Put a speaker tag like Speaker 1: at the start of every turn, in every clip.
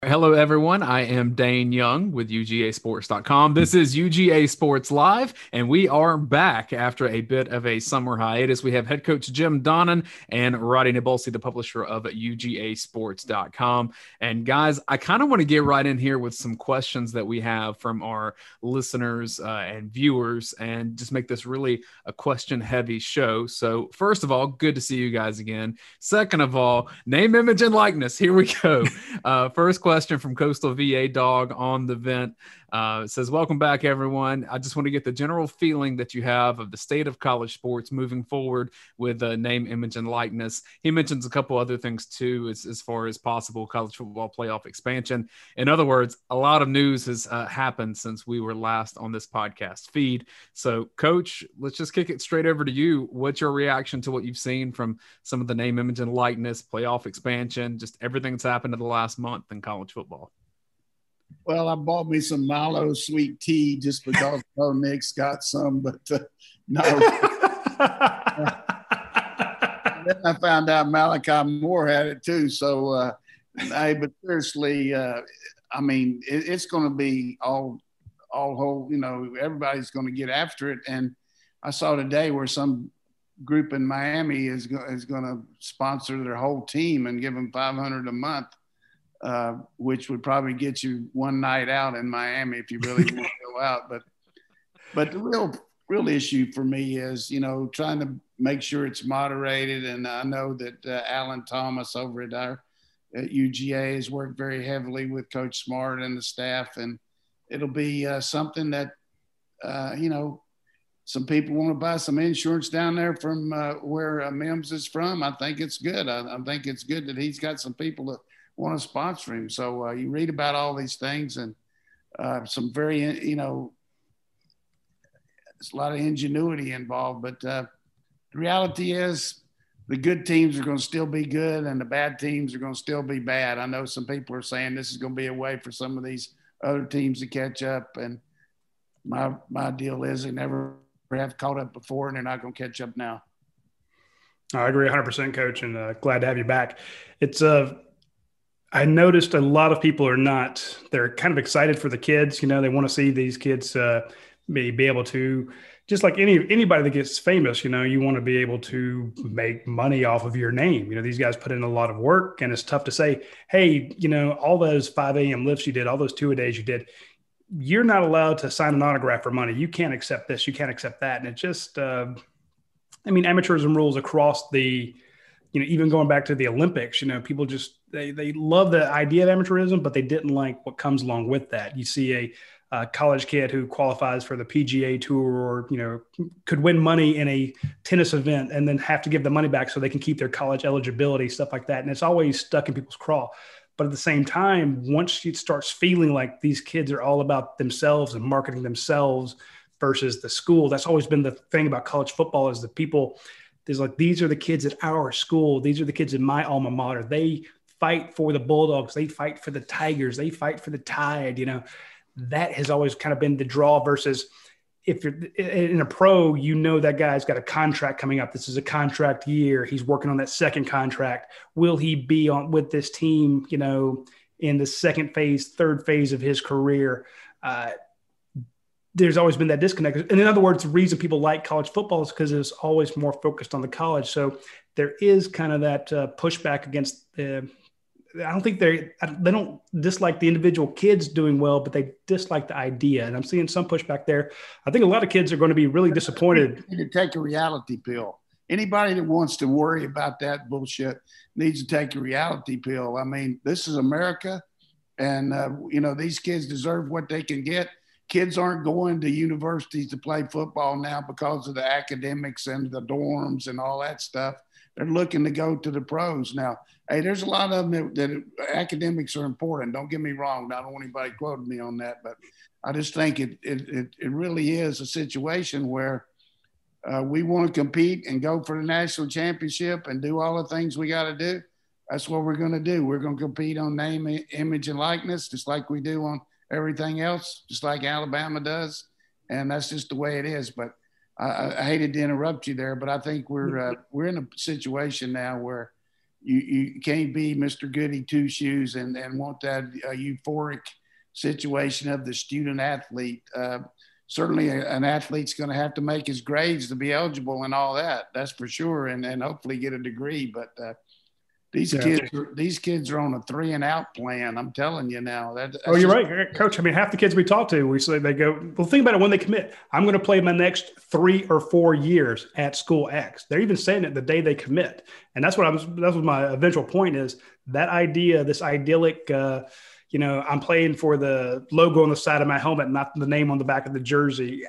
Speaker 1: Hello, everyone. I am Dane Young with UGAsports.com. This is UGA Sports Live, and we are back after a bit of a summer hiatus. We have head coach Jim Donnan and Roddy Nabolsi, the publisher of UGAsports.com. And guys, I kind of want to get right in here with some questions that we have from our listeners and viewers and just make this really a question-heavy show. So first of all, good to see you guys again. Second of all, name, image, and likeness. Here we go. First question from Coastal VA Dog on the vent. It says, welcome back, everyone. I just want to get the general feeling that you have of the state of college sports moving forward with name, image, and likeness. He mentions a couple other things, too, as far as possible college football playoff expansion. In other words, a lot of news has happened since we were last on this podcast feed. So, Coach, let's just kick it straight over to you. What's your reaction to what you've seen from some of the name, image, and likeness, playoff expansion, just everything that's happened in the last month in college football?
Speaker 2: Well, I bought me some Milo sweet tea just because Nick's got some, but no. Then I found out Malachi Moore had it too. So, but seriously, I mean, it's going to be all whole. You know, everybody's going to get after it. And I saw today where some group in Miami is going to sponsor their whole team and give them $500 a month. Which would probably get you one night out in Miami if you really want to go out. But the real issue for me is, you know, trying to make sure it's moderated. And I know that Alan Thomas over at UGA has worked very heavily with Coach Smart and the staff. And it'll be something that, you know, some people want to buy some insurance down there from where Mims is from. I think it's good. I think it's good that he's got some people that want to sponsor him. So you read about all these things and some very, you know, there's a lot of ingenuity involved, but the reality is the good teams are going to still be good and the bad teams are going to still be bad. I know some people are saying this is going to be a way for some of these other teams to catch up. And my deal is they never have caught up before and they're not going to catch up now.
Speaker 3: I agree 100%, Coach, and glad to have you back. It's I noticed a lot of people they're kind of excited for the kids. You know, they want to see these kids be able to, just like anybody that gets famous, you know, you want to be able to make money off of your name. You know, these guys put in a lot of work and it's tough to say, hey, you know, all those 5 a.m. lifts you did, all those 2-a-days you did, you're not allowed to sign an autograph for money. You can't accept this. You can't accept that. And it just, amateurism rules across the, you know, even going back to the Olympics, you know, people just, they love the idea of amateurism, but they didn't like what comes along with that. You see a college kid who qualifies for the PGA Tour or, you know, could win money in a tennis event and then have to give the money back so they can keep their college eligibility, stuff like that. And it's always stuck in people's craw. But at the same time, once it starts feeling like these kids are all about themselves and marketing themselves versus the school, that's always been the thing about college football is that people – there's like, these are the kids at our school. These are the kids in my alma mater. They fight for the Bulldogs. They fight for the Tigers. They fight for the Tide. You know, that has always kind of been the draw versus if you're in a pro, you know, that guy's got a contract coming up. This is a contract year. He's working on that second contract. Will he be on with this team, you know, in the second phase, third phase of his career? There's always been that disconnect. And in other words, the reason people like college football is because it's always more focused on the college. So there is kind of that pushback against I don't think they don't dislike the individual kids doing well, but they dislike the idea. And I'm seeing some pushback there. I think a lot of kids are going to be really disappointed.
Speaker 2: To take a reality pill. Anybody that wants to worry about that bullshit needs to take a reality pill. I mean, this is America and, you know, these kids deserve what they can get. Kids aren't going to universities to play football now because of the academics and the dorms and all that stuff. They're looking to go to the pros now. Hey, there's a lot of them that academics are important. Don't get me wrong. I don't want anybody quoting me on that, but I just think it really is a situation where we want to compete and go for the national championship and do all the things we got to do. That's what we're going to do. We're going to compete on name, image, and likeness, just like we do on everything else, just like Alabama does. And that's just the way it is. But I hated to interrupt you there, but I think we're in a situation now where you can't be Mr. Goody Two Shoes and want that euphoric situation of the student athlete. Certainly an athlete's going to have to make his grades to be eligible and all that. That's for sure. And hopefully get a degree. But these kids are on a 3 and out plan. I'm telling you now.
Speaker 3: You're right, Coach. I mean, half the kids we talk to, we say they go, well, think about it when they commit. I'm going to play my next 3 or 4 years at school X. They're even saying it the day they commit. And that's what my eventual point is. That idea, this idyllic, I'm playing for the logo on the side of my helmet, not the name on the back of the jersey.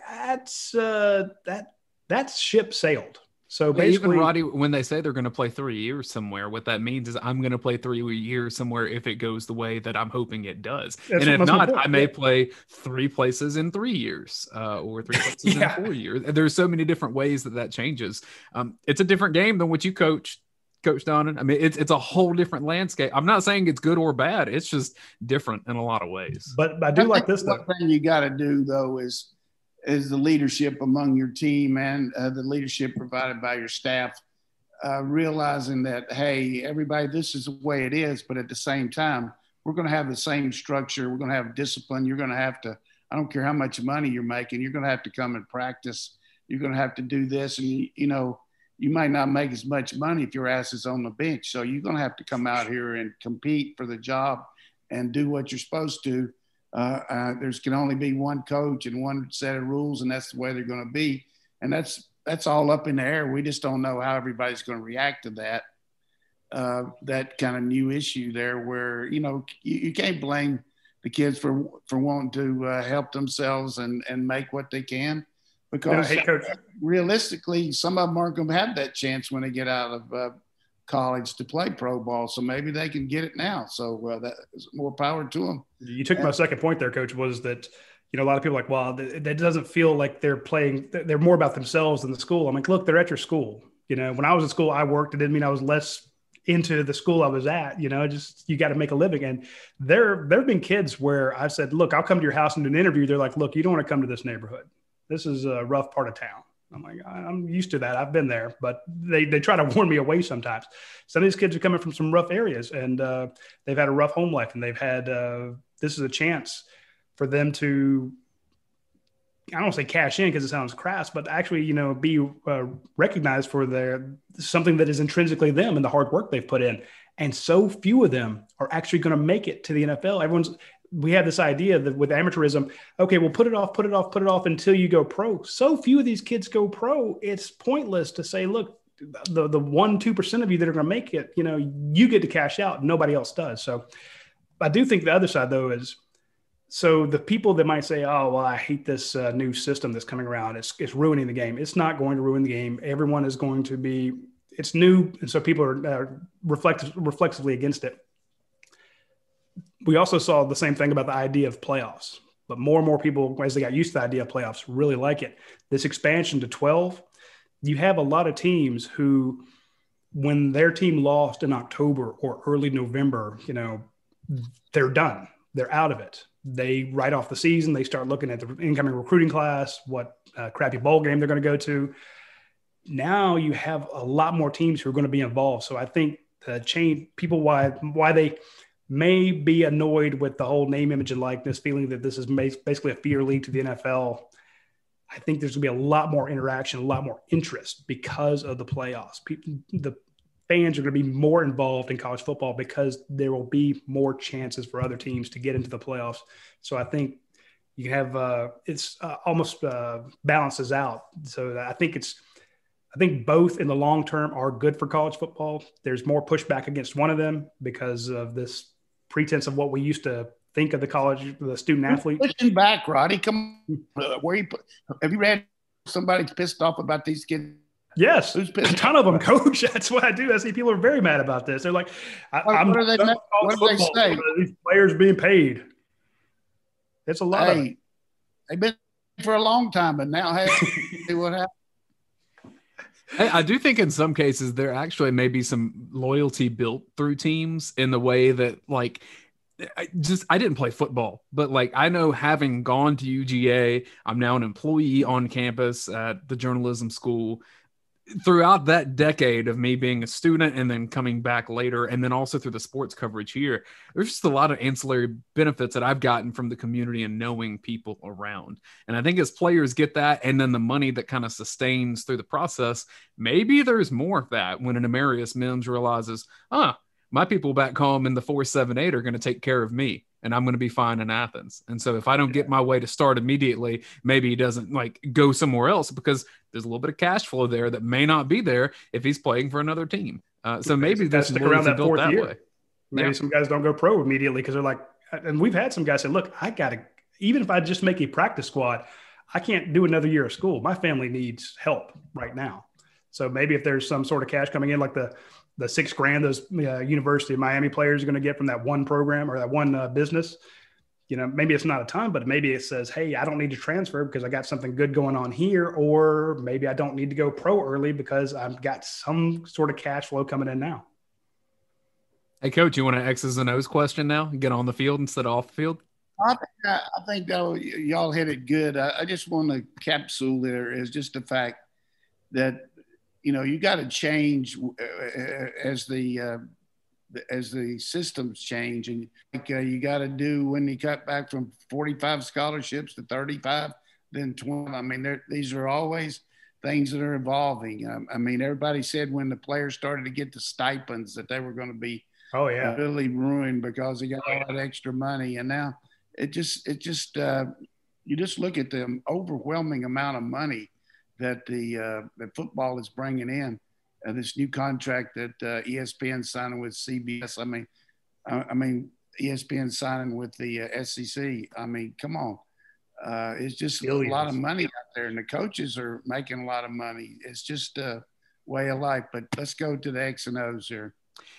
Speaker 3: That's ship sailed. So basically,
Speaker 1: even Roddy, when they say they're going to play 3 years somewhere, what that means is I'm going to play 3 years somewhere if it goes the way that I'm hoping it does. And if not, I may play 3 places in 3 years or 3 places in 4 years. There's so many different ways that changes. It's a different game than what you Coach Donnan. I mean, it's a whole different landscape. I'm not saying it's good or bad. It's just different in a lot of ways.
Speaker 3: But I do like this, though.
Speaker 2: One thing you got to do, though, is the leadership among your team and the leadership provided by your staff, realizing that, hey, everybody, this is the way it is. But at the same time, we're going to have the same structure. We're going to have discipline. You're going to have to, I don't care how much money you're making, you're going to have to come and practice. You're going to have to do this. And, you might not make as much money if your ass is on the bench. So you're going to have to come out here and compete for the job and do what you're supposed to. There's can only be one coach and one set of rules, and that's the way they're going to be. And that's all up in the air. We just don't know how everybody's going to react to that. That kind of new issue there where, you can't blame the kids for wanting to help themselves and make what they can. Because realistically, some of them aren't going to have that chance when they get out of college to play pro ball. So maybe they can get it now. So that's more power to them.
Speaker 3: You took my second point there, Coach, was that, a lot of people are like, well, that doesn't feel like they're playing. They're more about themselves than the school. I'm like, look, they're at your school. When I was in school, I worked. It didn't mean I was less into the school I was at, just you got to make a living. And there have been kids where I've said, look, I'll come to your house and do an interview. They're like, look, you don't want to come to this neighborhood. This is a rough part of town. I'm like, I'm used to that. I've been there, but they try to warn me away sometimes. Some of these kids are coming from some rough areas and they've had a rough home life, and they've had, this is a chance for them to, I don't want to say cash in because it sounds crass, but actually, be recognized for something that is intrinsically them and the hard work they've put in. And so few of them are actually going to make it to the NFL. We have this idea that with amateurism, okay, we'll put it off until you go pro. So few of these kids go pro. It's pointless to say, look, the 1-2% of you that are going to make it, you get to cash out. Nobody else does. So I do think the other side, though, is so the people that might say, oh, well, I hate this new system that's coming around. It's ruining the game. It's not going to ruin the game. Everyone is going to be – it's new, and so people are reflexively against it. We also saw the same thing about the idea of playoffs, but more and more people, as they got used to the idea of playoffs, really like it. This expansion to 12, you have a lot of teams who, when their team lost in October or early November, they're done. They're out of it. They write off the season. They start looking at the incoming recruiting class, what crappy bowl game they're going to go to. Now you have a lot more teams who are going to be involved. So I think the change, people, why they may be annoyed with the whole name, image, and likeness, feeling that this is basically a feeder league to the NFL. I think there's going to be a lot more interaction, a lot more interest because of the playoffs. The fans are going to be more involved in college football because there will be more chances for other teams to get into the playoffs. So I think you have it's almost balances out. So I think both in the long term are good for college football. There's more pushback against one of them because of this pretense of what we used to think of the student athlete.
Speaker 2: Pushing back, Roddy. Come on. Have you read somebody's pissed off about these kids?
Speaker 3: Yes, a ton of them, Coach. That's what I do. I see people are very mad about this. They're like,
Speaker 2: what do they say?
Speaker 3: These players being paid. It's a lot.
Speaker 2: Hey, they've been for a long time, but now hey, what happened?
Speaker 1: I do think in some cases there actually may be some loyalty built through teams in the way that, like, I didn't play football, but like I know, having gone to UGA, I'm now an employee on campus at the journalism school. throughout that decade of me being a student and then coming back later, and then also through the sports coverage here, there's just a lot of ancillary benefits that I've gotten from the community and knowing people around. And I think as players get that, and then the money that kind of sustains through the process, maybe there's more of that when an Amarius Mims realizes, my people back home in the 478 are going to take care of me, and I'm going to be fine in Athens. And so if I don't get my way to start immediately, maybe he doesn't like go somewhere else, because there's a little bit of cash flow there that may not be there if he's playing for another team. So maybe that's
Speaker 3: stick around that fourth year.
Speaker 1: Way.
Speaker 3: Maybe some guys don't go pro immediately because they're like, and we've had some guys say, look, I got to, even if I just make a practice squad, I can't do another year of school. My family needs help right now. So maybe if there's some sort of cash coming in, like the $6,000 those University of Miami players are going to get from that one program or that one business, maybe it's not a ton, but maybe it says, hey, I don't need to transfer because I got something good going on here. Or maybe I don't need to go pro early because I've got some sort of cash flow coming in now.
Speaker 1: Hey, Coach, you want an X's and O's question now? Get on the field instead of off the field?
Speaker 2: I think y'all hit it good. I just want to capsule there is just the fact that, you got to change as the systems change, and you got to do when you cut back from 45 scholarships to 35, then 20. I mean, these are always things that are evolving. Everybody said when the players started to get the stipends that they were going to be really ruined because they got all that extra money, and now you just look at the overwhelming amount of money that that football is bringing in. This new contract that ESPN signing with CBS. I mean, ESPN signing with the SEC. I mean, come on. It's just a lot of money out there, and the coaches are making a lot of money. It's just a way of life. But let's go to the X and O's here.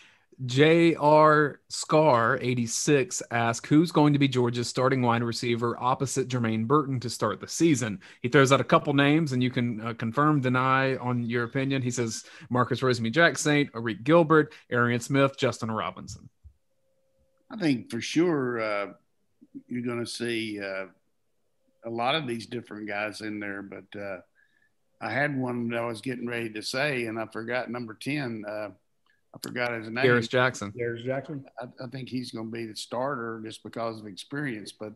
Speaker 1: J.R. Scar 86 asks, who's going to be Georgia's starting wide receiver opposite Jermaine Burton to start the season? He throws out a couple names, and you can confirm, deny on your opinion. He says Marcus Rosemy-Jacksaint, Arik Gilbert, Arian Smith, Justin Robinson.
Speaker 2: I think for sure you're going to see a lot of these different guys in there, but I had one that I was getting ready to say, and I forgot number 10. I forgot his name.
Speaker 1: Darius Jackson.
Speaker 2: I think he's going to be the starter just because of experience. But,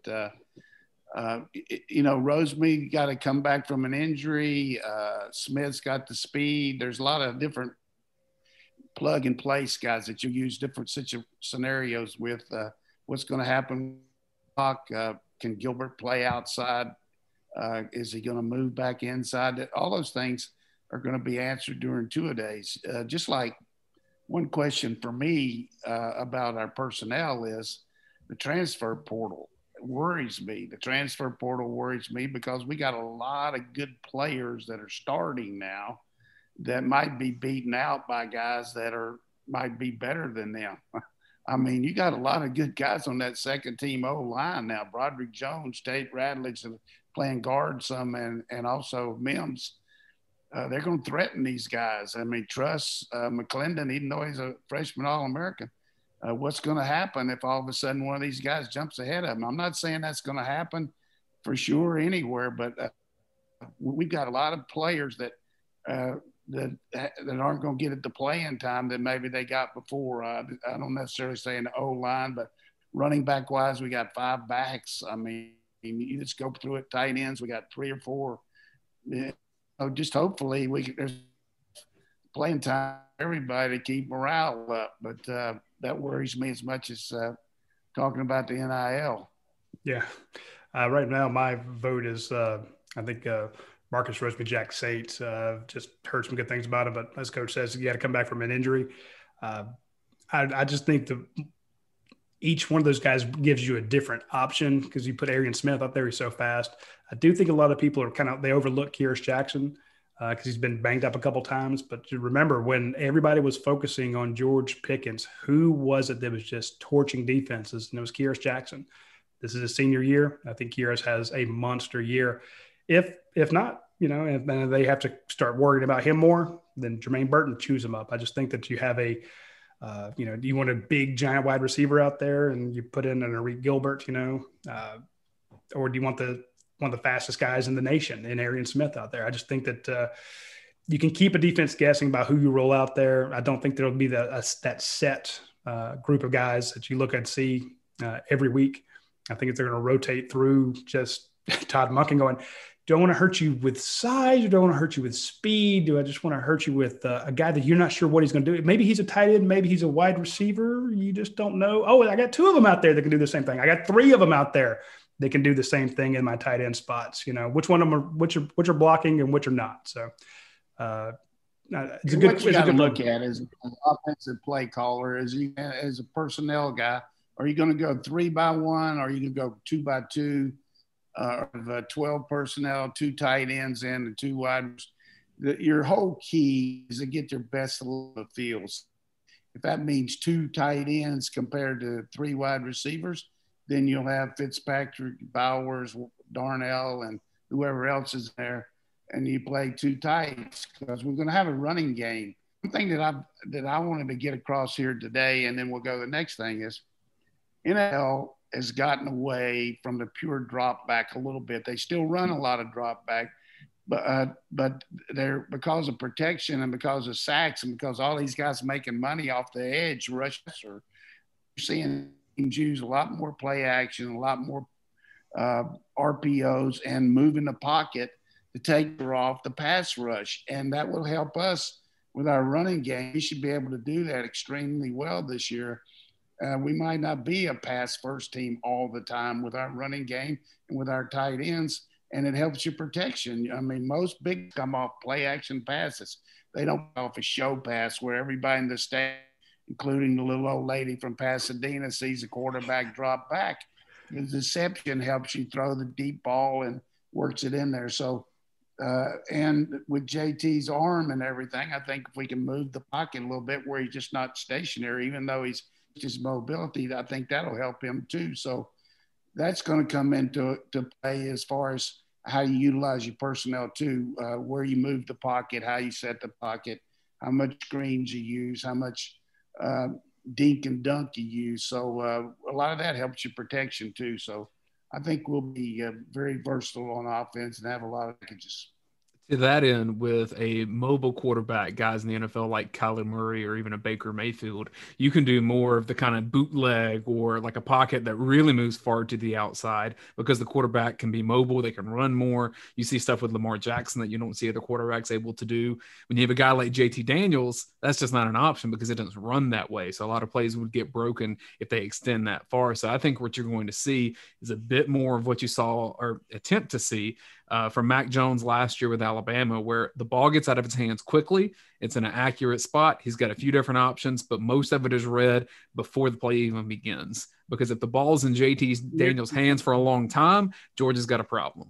Speaker 2: Rosemy got to come back from an injury. Smith's got the speed. There's a lot of different plug-and-place guys that you use different scenarios with. What's going to happen? Can Gilbert play outside? Is he going to move back inside? All those things are going to be answered during two-a-days. Just like one question for me about our personnel is the transfer portal worries me. The transfer portal worries me because we got a lot of good players that are starting now that might be beaten out by guys that might be better than them. I mean, you got a lot of good guys on that second team O-line now. Broderick Jones, Tate Radledge playing guard some, and also Mims. They're going to threaten these guys. I mean, Truss, McClendon, even though he's a freshman All-American, what's going to happen if all of a sudden one of these guys jumps ahead of him? I'm not saying that's going to happen for sure anywhere, but we've got a lot of players that aren't going to get it to playing time that maybe they got before. I don't necessarily say in the O-line, but running back wise, we got 5 backs. I mean, you just go through it. Tight ends, we got 3 or 4. Just hopefully there's playing time for everybody to keep morale up. But that worries me as much as talking about the NIL.
Speaker 3: Yeah. Right now, my vote is I think Marcus Rosemy-Jacksaint. Just heard some good things about him, but as Coach says, you got to come back from an injury. I just think each one of those guys gives you a different option because you put Arian Smith up there. He's so fast. I do think a lot of people they overlook Kearis Jackson because he's been banged up a couple times. But you remember when everybody was focusing on George Pickens, who was it that was just torching defenses? And it was Kearis Jackson. This is his senior year. I think Kearis has a monster year. If not, if they have to start worrying about him more, then Jermaine Burton chews him up. I just think that you have do you want a big giant wide receiver out there and you put in an Arik Gilbert, or do you want one of the fastest guys in the nation in Arian Smith out there? I just think that you can keep a defense guessing about who you roll out there. I don't think there'll be that set group of guys that you look and see every week. I think they're going to rotate through just Todd Monken going, do I want to hurt you with size or do I want to hurt you with speed? Do I just want to hurt you with a guy that you're not sure what he's going to do? Maybe he's a tight end. Maybe he's a wide receiver. You just don't know. Oh, I got 2 of them out there that can do the same thing. I got 3 of them out there that can do the same thing in my tight end spots. You know, which one of them are, which are blocking and which are not. So
Speaker 2: it's a good, what you got to look at as an offensive play caller, as a personnel guy. Are you going to go 3-by-1? Or are you going to go 2-by-2? Of 12 personnel, 2 tight ends and 2 wide. Your whole key is to get your best of the fields. If that means 2 tight ends compared to 3 wide receivers, then you'll have Fitzpatrick, Bowers, Darnell, and whoever else is there, and you play 2 tights because we're going to have a running game. One thing that I wanted to get across here today, and then we'll go to the next thing, is NFL has gotten away from the pure drop back a little bit. They still run a lot of drop back, but they're, because of protection and because of sacks and because all these guys making money off the edge rusher, you're seeing teams use a lot more play action, a lot more RPOs and moving the pocket to take her off the pass rush. And that will help us with our running game. We should be able to do that extremely well this year. We might not be a pass first team all the time with our running game and with our tight ends, and it helps your protection. I mean, most big come off play action passes. They don't come off a show pass where everybody in the stand, including the little old lady from Pasadena, sees a quarterback drop back. The deception helps you throw the deep ball and works it in there. So, and with JT's arm and everything, I think if we can move the pocket a little bit where he's just not stationary, even though he's his mobility, I think that'll help him too. So that's going to come into play as far as how you utilize your personnel too, where you move the pocket, how you set the pocket, how much screens you use, how much dink and dunk you use. So a lot of that helps your protection too. So I think we'll be very versatile on offense and have a lot of packages.
Speaker 1: To that end, with a mobile quarterback, guys in the NFL like Kyler Murray or even a Baker Mayfield, you can do more of the kind of bootleg or like a pocket that really moves far to the outside because the quarterback can be mobile. They can run more. You see stuff with Lamar Jackson that you don't see other quarterbacks able to do. When you have a guy like JT Daniels, that's just not an option because it doesn't run that way. So a lot of plays would get broken if they extend that far. So I think what you're going to see is a bit more of what you saw or attempt to see from Mac Jones last year with Alabama, where the ball gets out of his hands quickly. It's in an accurate spot. He's got a few different options, but most of it is read before the play even begins. Because if the ball's in JT Daniels' hands for a long time, Georgia's got a problem.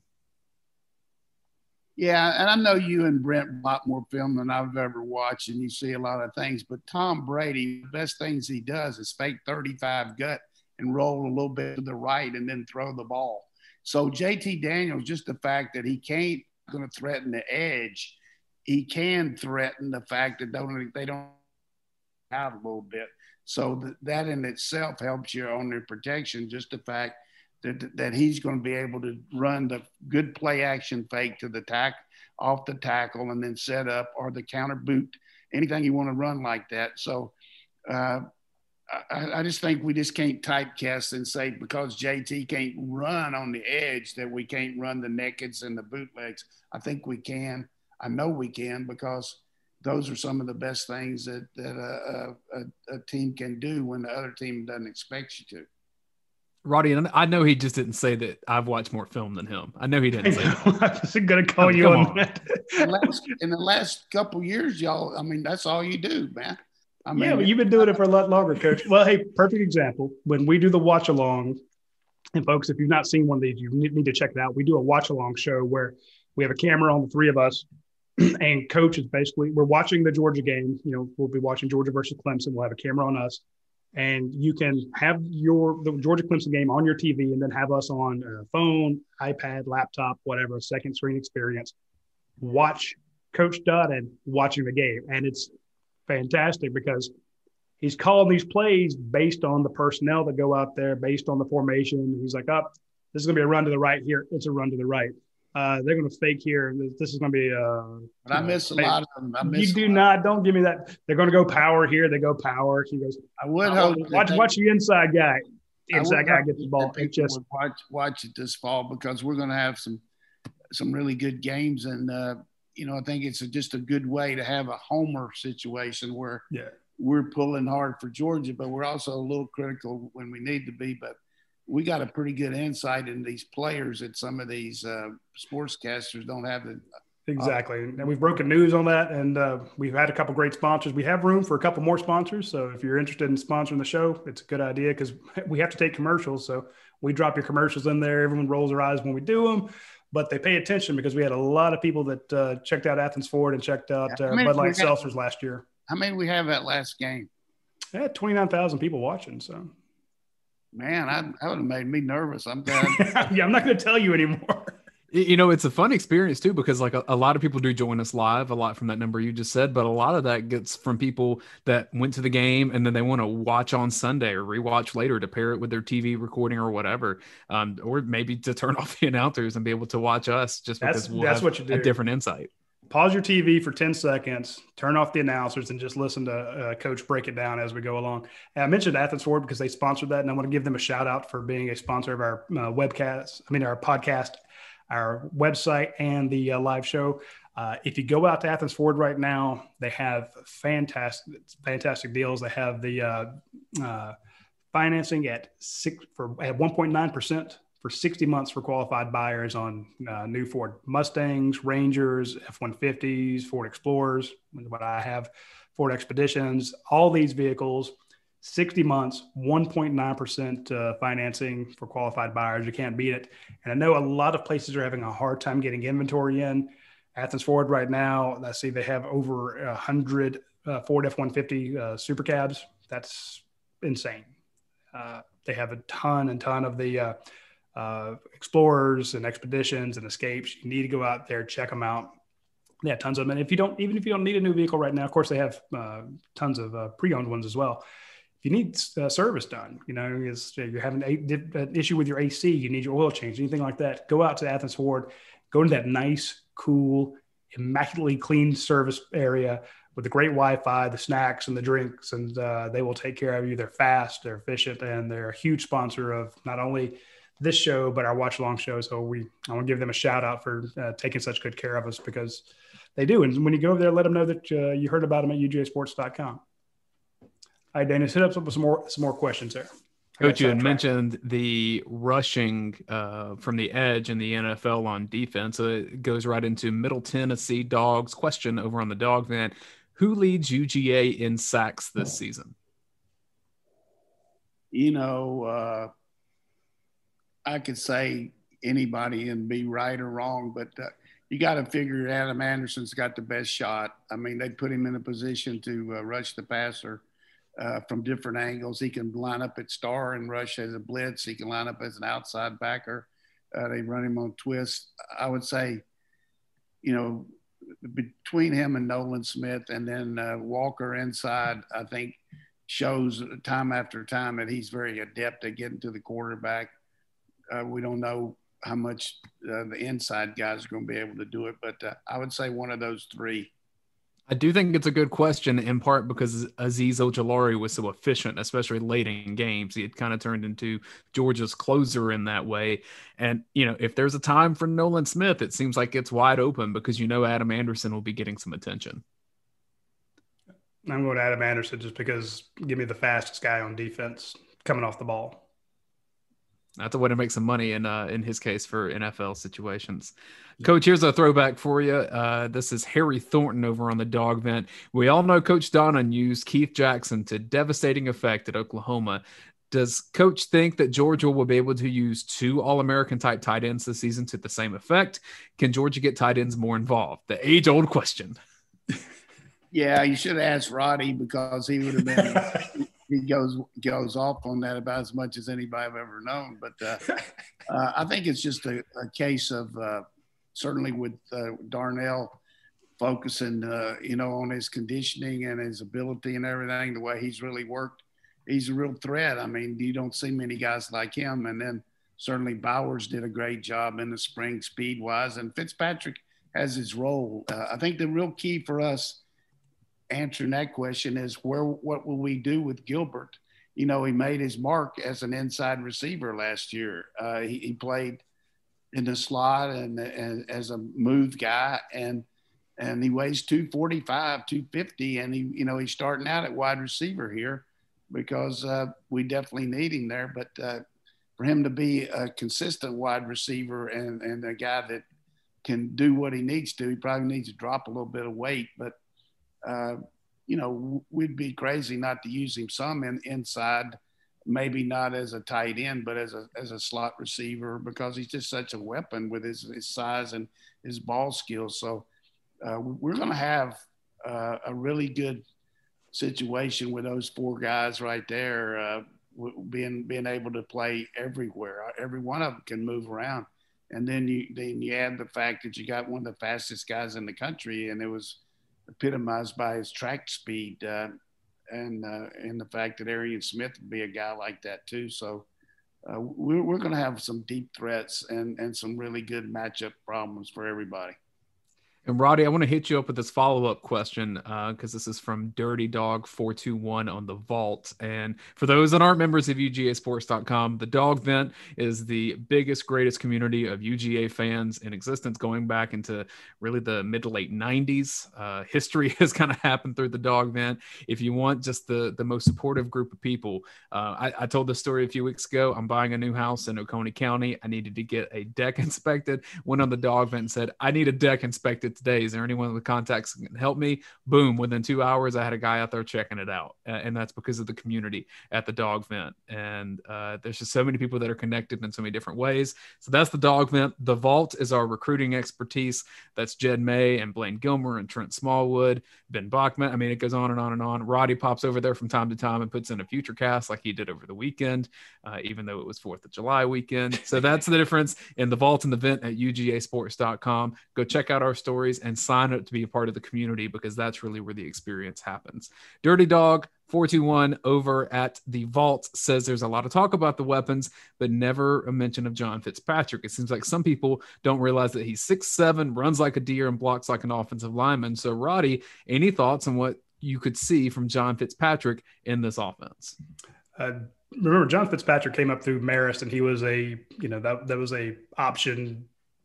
Speaker 2: Yeah, and I know you and Brent a lot more film than I've ever watched, and you see a lot of things. But Tom Brady, the best things he does is fake 35 gut and roll a little bit to the right and then throw the ball. So JT Daniels, just the fact that he can't going to threaten the edge, he can threaten the fact that they don't out a little bit. So that in itself helps you on their protection. Just the fact that he's going to be able to run the good play action fake to the off the tackle and then set up or the counter boot, anything you want to run like that. So I just think we just can't typecast and say because JT can't run on the edge that we can't run the nakeds and the bootlegs. I think we can. I know we can because those are some of the best things that a team can do when the other team doesn't expect you to.
Speaker 1: Roddy, and I know he just didn't say that I've watched more film than him. I know he didn't say that.
Speaker 3: I was going to call you on that.
Speaker 2: In the last couple of years, y'all, I mean, that's all you do, man. I mean,
Speaker 3: yeah, but you've been doing it for a lot longer, Coach. Well, hey, perfect example. When we do the watch along, and folks, if you've not seen one of these, you need to check it out. We do a watch along show where we have a camera on the 3 of us, and Coach is basically, we're watching the Georgia game. You know, we'll be watching Georgia versus Clemson. We'll have a camera on us, and you can have the Georgia Clemson game on your TV, and then have us on a phone, iPad, laptop, whatever, second screen experience. Watch Coach Dutton watching the game, and it's fantastic because he's calling these plays based on the personnel that go out there, based on the formation. He's like, this is going to be a run to the right here. It's a run to the right. They're going to fake here. This is going to be.
Speaker 2: But I miss a lot of them.
Speaker 3: You do not. Don't give me that. They're going to go power here. They go power. He goes.
Speaker 2: I would hope.
Speaker 3: Watch the inside guy. Inside guy gets the ball.
Speaker 2: It just watch it this fall because we're going to have some really good games, and I think it's just a good way to have a homer situation where we're pulling hard for Georgia, but we're also a little critical when we need to be. But we got a pretty good insight in these players that some of these sportscasters don't have.
Speaker 3: Exactly. And we've broken news on that, and we've had a couple great sponsors. We have room for a couple more sponsors. So if you're interested in sponsoring the show, it's a good idea because we have to take commercials. So we drop your commercials in there. Everyone rolls their eyes when we do them, but they pay attention because we had a lot of people that checked out Athens Ford and checked out Bud Light Seltzers last year.
Speaker 2: How many we have that last game?
Speaker 3: I had 29,000 people watching. So,
Speaker 2: man, that would have made me nervous. I'm glad.
Speaker 3: Yeah, I'm not going to tell you anymore.
Speaker 1: It's a fun experience too, because like a lot of people do join us live, a lot from that number you just said, but a lot of that gets from people that went to the game and then they want to watch on Sunday or rewatch later to pair it with their TV recording or whatever. Or maybe to turn off the announcers and be able to watch us just because
Speaker 3: that's what you do.
Speaker 1: A different insight.
Speaker 3: Pause your TV for 10 seconds, turn off the announcers, and just listen to Coach break it down as we go along. And I mentioned Athens Ford because they sponsored that, and I want to give them a shout out for being a sponsor of our our podcast, our website, and the live show. If you go out to Athens Ford right now, they have fantastic deals. They have the financing at 1.9%. for 60 months for qualified buyers on new Ford Mustangs, Rangers, F-150s, Ford Explorers, what I have, Ford Expeditions, all these vehicles, 60 months, 1.9% financing for qualified buyers. You can't beat it. And I know a lot of places are having a hard time getting inventory in. Athens Ford right now, I see they have over 100 Ford F-150 Super Cabs. That's insane. They have a ton of the Explorers and Expeditions and Escapes. You need to go out there, check them out. They have tons of them. And even if you don't need a new vehicle right now, of course they have tons of pre-owned ones as well. If you need service done, you're having an issue with your AC, you need your oil change, anything like that, go out to Athens Ford, go to that nice, cool, immaculately clean service area with the great Wi-Fi, the snacks and the drinks, and they will take care of you. They're fast, they're efficient, and they're a huge sponsor of not only this show, but our watch along show. So I want to give them a shout out for taking such good care of us because they do. And when you go over there, let them know that you heard about them at UGAsports.com. All right, Dana, hit up with some more questions there.
Speaker 1: Coach, you had mentioned the rushing from the edge in the NFL on defense. So it goes right into Middle Tennessee Dogs question over on the Dog Vent. Who leads UGA in sacks this season?
Speaker 2: I could say anybody and be right or wrong, but you got to figure Adam Anderson's got the best shot. I mean, they put him in a position to rush the passer from different angles. He can line up at star and rush as a blitz. He can line up as an outside backer. They run him on twist. I would say, between him and Nolan Smith and then Walker inside, I think shows time after time that he's very adept at getting to the quarterback. We don't know how much the inside guys are going to be able to do it, but I would say one of those three.
Speaker 1: I do think it's a good question, in part because Azeez Ojulari was so efficient, especially late in games. He had kind of turned into Georgia's closer in that way. And, if there's a time for Nolan Smith, it seems like it's wide open because Adam Anderson will be getting some attention.
Speaker 3: I'm going to Adam Anderson just because give me the fastest guy on defense coming off the ball.
Speaker 1: That's a way to make some money in his case for NFL situations. Coach, here's a throwback for you. This is Harry Thornton over on the Dog Vent. We all know Coach Donnan used Keith Jackson to devastating effect at Oklahoma. Does Coach think that Georgia will be able to use two All-American type tight ends this season to the same effect? Can Georgia get tight ends more involved? The age-old question.
Speaker 2: Yeah, you should have asked Roddy because he would have been – he goes off on that about as much as anybody I've ever known. But I think it's just a case of certainly with Darnell focusing, on his conditioning and his ability and everything, the way he's really worked. He's a real threat. I mean, you don't see many guys like him. And then certainly Bowers did a great job in the spring speed wise, and Fitzpatrick has his role. I think the real key for us answering that question is what will we do with Gilbert? He made his mark as an inside receiver last year. He played in the slot and as a move guy, and he weighs 245, 250, and he's starting out at wide receiver here because we definitely need him there. But for him to be a consistent wide receiver and a guy that can do what he needs to, he probably needs to drop a little bit of weight. But we'd be crazy not to use him some inside, maybe not as a tight end, but as a slot receiver, because he's just such a weapon with his size and his ball skills. So we're going to have a really good situation with those four guys right there, being able to play everywhere. Every one of them can move around. And then you add the fact that you got one of the fastest guys in the country, and it was epitomized by his track speed, and the fact that Arian Smith would be a guy like that too. So we're going to have some deep threats and some really good matchup problems for everybody.
Speaker 1: And Roddy, I want to hit you up with this follow-up question because this is from Dirty Dog 421 on the Vault. And for those that aren't members of UGAsports.com, the Dog Vent is the biggest, greatest community of UGA fans in existence, going back into really the mid to late 90s. History has kind of happened through the Dog Vent. If you want just the most supportive group of people, I told this story a few weeks ago. I'm buying a new house in Oconee County. I needed to get a deck inspected. Went on the Dog Vent and said, I need a deck inspected today. Is there anyone with contacts that can help me? Boom. Within 2 hours, I had a guy out there checking it out. And that's because of the community at the Dog Vent. And there's just so many people that are connected in so many different ways. So that's the Dog Vent. The Vault is our recruiting expertise. That's Jed May and Blaine Gilmer and Trent Smallwood, Ben Bachman. I mean, it goes on and on and on. Roddy pops over there from time to time and puts in a future cast like he did over the weekend, even though it was 4th of July weekend. So that's the difference in the Vault and the Vent at UGAsports.com. Go check out our stories and sign up to be a part of the community, because that's really where the experience happens. Dirty Dog 421 over at the Vault says there's a lot of talk about the weapons, but never a mention of John Fitzpatrick. It seems like some people don't realize that he's 6'7", runs like a deer, and blocks like an offensive lineman. So, Roddy, any thoughts on what you could see from John Fitzpatrick in this offense?
Speaker 3: Remember, John Fitzpatrick came up through Marist, and he was that was a option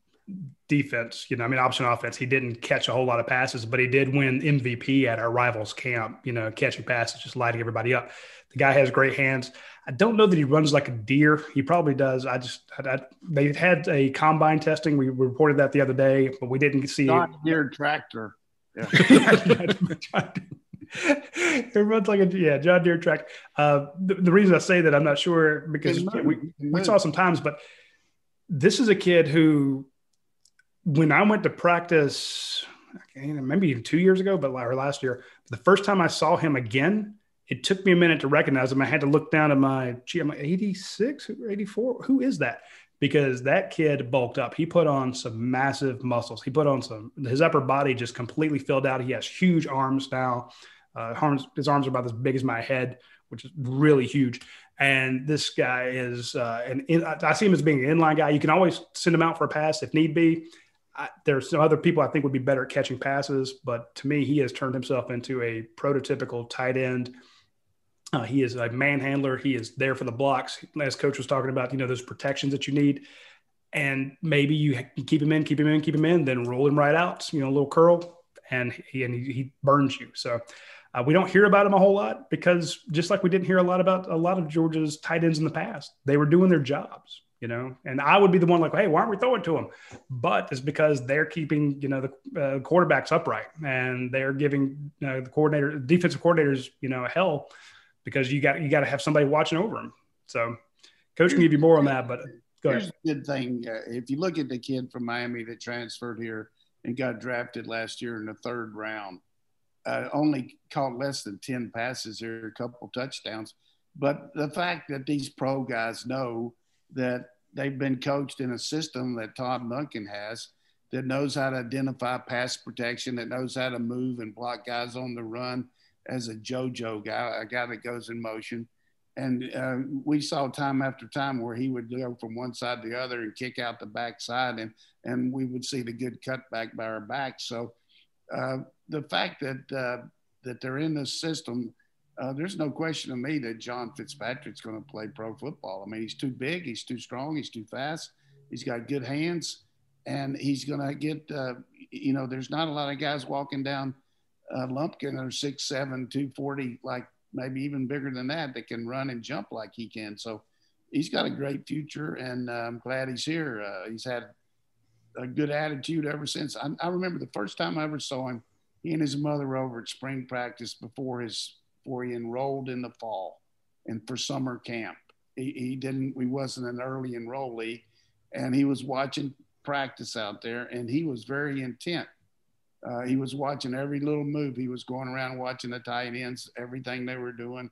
Speaker 3: defense, option offense. He didn't catch a whole lot of passes, but he did win MVP at our rivals camp, catching passes, just lighting everybody up. The guy has great hands. I don't know that he runs like a deer. He probably does. They had a combine testing. We reported that the other day, but we didn't see
Speaker 2: John Deere tractor. Yeah.
Speaker 3: It runs like a John Deere tractor. The reason I say that, I'm not sure, because we saw some times, but this is a kid who, when I went to practice, maybe even 2 years ago, or last year, the first time I saw him again, it took me a minute to recognize him. I had to look down at I'm like, 86 or 84? Who is that? Because that kid bulked up. He put on some massive muscles. He put on his upper body just completely filled out. He has huge arms now. His arms are about as big as my head, which is really huge. And this guy is, I see him as being an inline guy. You can always send him out for a pass if need be. There's some other people I think would be better at catching passes, but to me, he has turned himself into a prototypical tight end. He is a manhandler. He is there for the blocks. As Coach was talking about, those protections that you need. And maybe you keep him in, then roll him right out, a little curl, and he burns you. So we don't hear about him a whole lot, because just like we didn't hear a lot about a lot of Georgia's tight ends in the past, they were doing their jobs. And I would be the one like, hey, why aren't we throwing to him? But it's because they're keeping, the quarterbacks upright, and they're giving the defensive coordinators, hell, because you got to have somebody watching over them. So Coach can give you more on that, but go ahead.
Speaker 2: Here's the good thing. If you look at the kid from Miami that transferred here and got drafted last year in the 3rd round, only caught less than 10 passes here, a couple touchdowns. But the fact that these pro guys know that they've been coached in a system that Tom Duncan has, that knows how to identify pass protection, that knows how to move and block guys on the run as a JoJo guy, a guy that goes in motion. And we saw time after time where he would go from one side to the other and kick out the backside, and we would see the good cutback by our back. So the fact that they're in this system, there's no question to me that John Fitzpatrick's going to play pro football. I mean, he's too big, he's too strong, he's too fast, he's got good hands, and he's going to get, there's not a lot of guys walking down Lumpkin that are 6'7", 240, like maybe even bigger than that can run and jump like he can. So he's got a great future, and I'm glad he's here. He's had a good attitude ever since. I remember the first time I ever saw him, he and his mother were over at spring practice before he enrolled in the fall and for summer camp. He wasn't an early enrollee, and he was watching practice out there, and he was very intent. He was watching every little move. He was going around watching the tight ends, everything they were doing,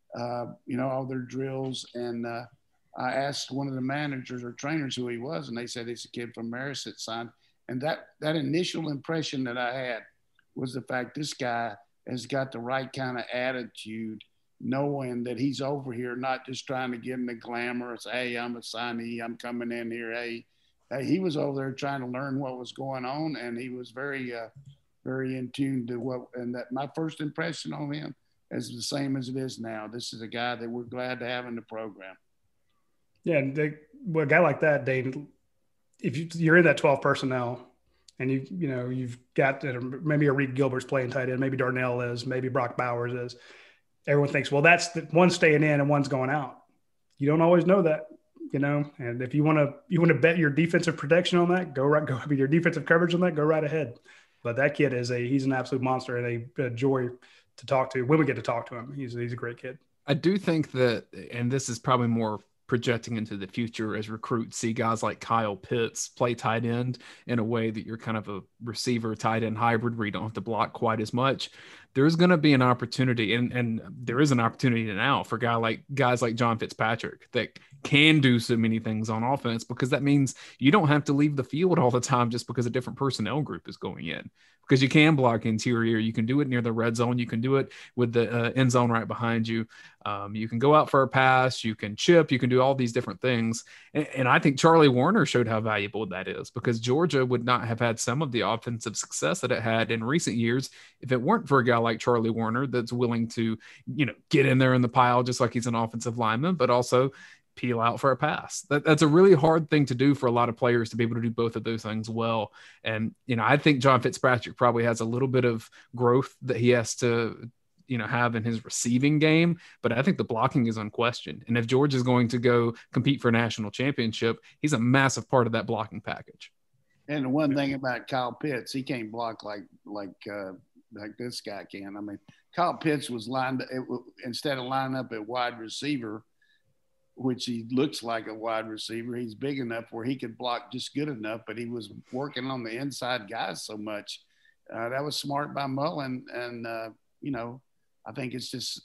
Speaker 2: all their drills. And I asked one of the managers or trainers who he was, and they said he's a kid from Marist that signed. And that initial impression that I had was the fact this guy has got the right kind of attitude, knowing that he's over here, not just trying to get in the glamorous, hey, I'm a signee, I'm coming in here, hey, he was over there trying to learn what was going on, and he was very, very in tune to what. And that my first impression on him is the same as it is now. This is a guy that we're glad to have in the program.
Speaker 3: Yeah, and a guy like that, Dane, if you're in that 12 personnel, and you've got maybe a Reed Gilbert's playing tight end, maybe Darnell is, maybe Brock Bowers is. Everyone thinks, well, that's one's staying in and one's going out. You don't always know that. And if you want to bet your defensive protection on that, go with your defensive coverage on that, go right ahead. But that kid he's an absolute monster and a joy to talk to when we get to talk to him. He's a great kid.
Speaker 1: I do think that, and this is probably more projecting into the future as recruits see guys like Kyle Pitts play tight end in a way that you're kind of a receiver tight end hybrid where you don't have to block quite as much. There's going to be an opportunity, and there is an opportunity now for guys like John Fitzpatrick that can do so many things on offense, because that means you don't have to leave the field all the time just because a different personnel group is going in, because you can block interior. You can do it near the red zone. You can do it with the end zone right behind you. You can go out for a pass. You can chip. You can do all these different things. And I think Charlie Warner showed how valuable that is, because Georgia would not have had some of the offensive success that it had in recent years if it weren't for a guy like Charlie Warner that's willing to, get in there in the pile just like he's an offensive lineman, but also peel out for a pass. That's a really hard thing to do for a lot of players, to be able to do both of those things well. And, I think John Fitzpatrick probably has a little bit of growth that he has to, have in his receiving game, but I think the blocking is unquestioned. And if Georgia is going to go compete for a national championship, he's a massive part of that blocking package.
Speaker 2: And the one thing about Kyle Pitts, he can't block like this guy can. I mean, Kyle Pitts was instead of lining up at wide receiver, which he looks like a wide receiver, he's big enough where he could block just good enough, but he was working on the inside guys so much. That was smart by Mullen. And, I think it's just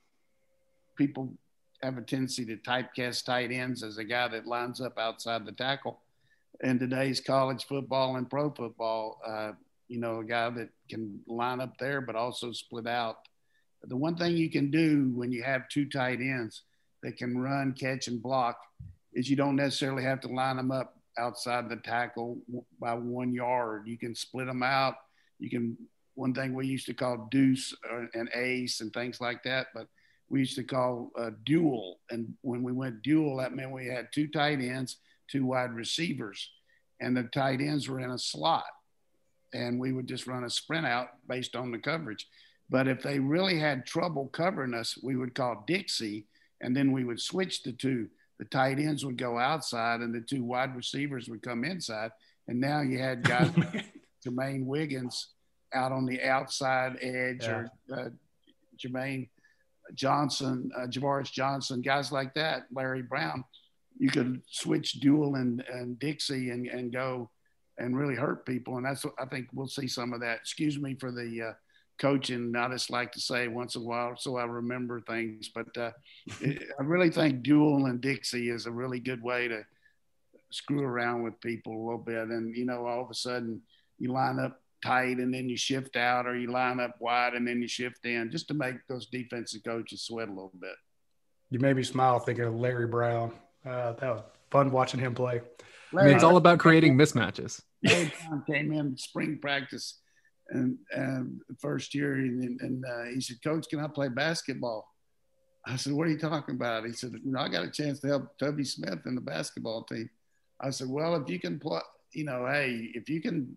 Speaker 2: people have a tendency to typecast tight ends as a guy that lines up outside the tackle. In today's college football and pro football, a guy that can line up there but also split out. The one thing you can do when you have two tight ends that can run, catch, and block is you don't necessarily have to line them up outside the tackle by 1 yard. You can split them out. You can – one thing we used to call deuce and ace and things like that, but we used to call dual. And when we went dual, that meant we had two tight ends, two wide receivers, and the tight ends were in a slot. And we would just run a sprint out based on the coverage. But if they really had trouble covering us, we would call Dixie, and then we would switch the two. The tight ends would go outside, and the two wide receivers would come inside. And now you had guys like Jermaine Wiggins out on the outside edge, or Jermaine Johnson, Javaris Johnson, guys like that, Larry Brown. You could switch dual and Dixie and go and really hurt people. And that's what I think we'll see some of that. Excuse me for the coaching. I just like to say once in a while so I remember things. But I really think dual and Dixie is a really good way to screw around with people a little bit. And, all of a sudden you line up tight and then you shift out, or you line up wide and then you shift in, just to make those defensive coaches sweat a little bit.
Speaker 3: You made me smile thinking of Larry Brown. That was fun watching him play.
Speaker 1: I mean, it's all about creating mismatches.
Speaker 2: Larry Brown came in spring practice and the first year, and he said, "Coach, can I play basketball?" I said, "What are you talking about?" He said, "I got a chance to help Toby Smith in the basketball team." I said, "Well, if you can play, hey, if you can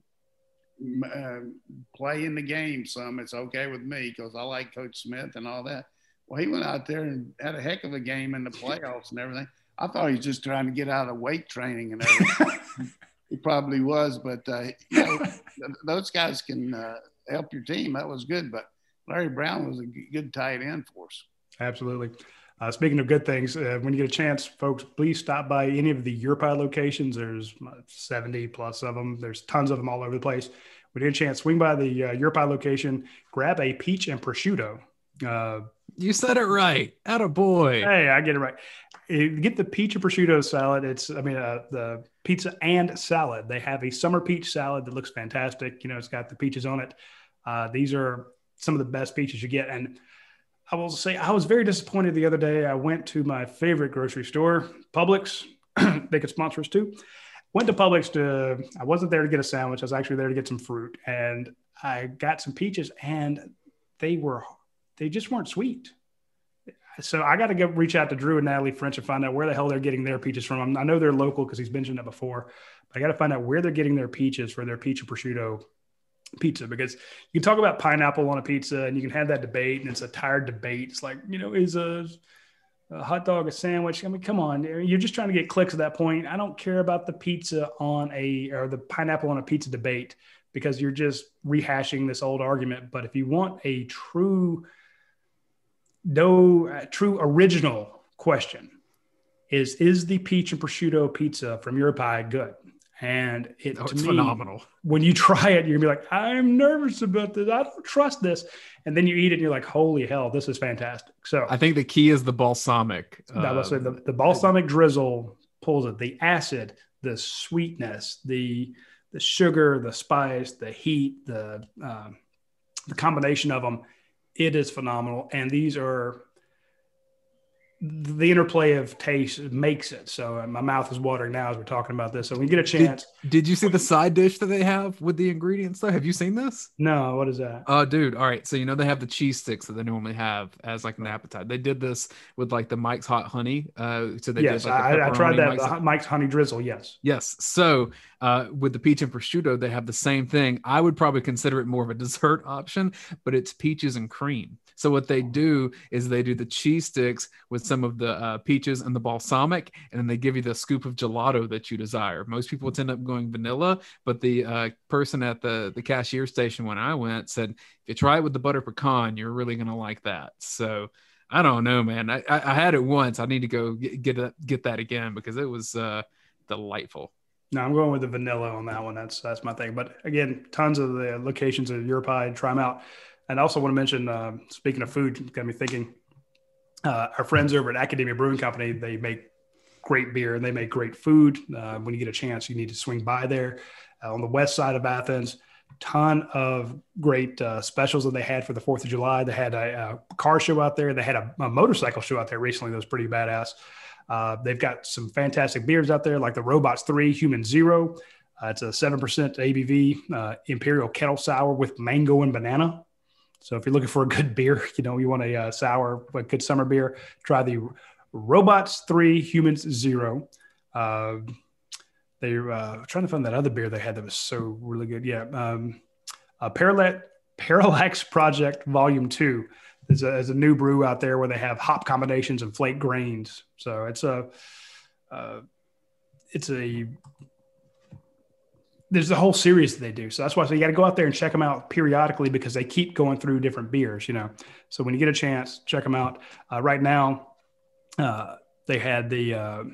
Speaker 2: play in the game some, it's okay with me because I like Coach Smith and all that." Well, he went out there and had a heck of a game in the playoffs and everything. I thought he was just trying to get out of weight training and everything. He probably was, but those guys can help your team. That was good, but Larry Brown was a good tight end for us.
Speaker 3: Absolutely. Speaking of good things, when you get a chance, folks, please stop by any of the Yurpai locations. There's 70 plus of them. There's tons of them all over the place. When you get a chance, swing by the Yurpai location, grab a peach and prosciutto.
Speaker 1: You said it right. Attaboy.
Speaker 3: Hey, I get it right. Get the peach and prosciutto salad. The pizza and salad. They have a summer peach salad that looks fantastic. It's got the peaches on it. These are some of the best peaches you get. And I will say I was very disappointed the other day. I went to my favorite grocery store, Publix. They could sponsor us too. Went to Publix I wasn't there to get a sandwich. I was actually there to get some fruit. And I got some peaches and they just weren't sweet. So I got to reach out to Drew and Natalie French and find out where the hell they're getting their peaches from. I know they're local because he's mentioned it before, but I got to find out where they're getting their peaches for their peach and prosciutto pizza, because you can talk about pineapple on a pizza and you can have that debate, and it's a tired debate. It's like, is a hot dog a sandwich? I mean, come on, you're just trying to get clicks at that point. I don't care about the pizza or the pineapple on a pizza debate, because you're just rehashing this old argument. But if you want a true original question, is the peach and prosciutto pizza from Yurpai good? And it's
Speaker 1: phenomenal.
Speaker 3: When you try it, you're gonna be like, I'm nervous about this. I don't trust this. And then you eat it and you're like, holy hell, this is fantastic. So
Speaker 1: I think the key is the balsamic.
Speaker 3: The balsamic drizzle pulls it. The acid, the sweetness, the sugar, the spice, the heat, the combination of them, it is phenomenal. And these are the interplay of taste makes it. So my mouth is watering now as we're talking about this. So when you get a chance.
Speaker 1: Did you see the side dish that they have with the ingredients though? Have you seen this?
Speaker 3: No, what is that?
Speaker 1: Oh, dude. All right. So, they have the cheese sticks that they normally have as like an appetite. They did this with like the Mike's Hot Honey. I
Speaker 3: tried that. The Mike's Honey Drizzle. Yes.
Speaker 1: Yes. So with the peach and prosciutto, they have the same thing. I would probably consider it more of a dessert option, but it's peaches and cream. So what they do is they do the cheese sticks with some of the peaches and the balsamic, and then they give you the scoop of gelato that you desire. Most people tend up going vanilla, but the person at the cashier station when I went said, if you try it with the butter pecan, you're really going to like that. So I don't know, man. I had it once. I need to go get that again because it was delightful.
Speaker 3: No, I'm going with the vanilla on that one. That's my thing. But again, tons of the locations of Yurpai, try them out. And I also want to mention, speaking of food, got me thinking, our friends over at Academia Brewing Company, they make great beer and they make great food. When you get a chance, you need to swing by there. On the west side of Athens, ton of great specials that they had for the 4th of July. They had a car show out there. They had a motorcycle show out there recently that was pretty badass. They've got some fantastic beers out there like the Robots 3 Human Zero. It's a 7% ABV Imperial Kettle Sour with mango and banana. So if you're looking for a good beer, you want a sour, but good summer beer, try the Robots 3 Humans 0. They're trying to find that other beer they had that was so really good. Yeah. Parallax Project Volume 2 is a new brew out there where they have hop combinations and flake grains. So there's a whole series that they do. So that's why you got to go out there and check them out periodically because they keep going through different beers, So when you get a chance, check them out. Right now, they had the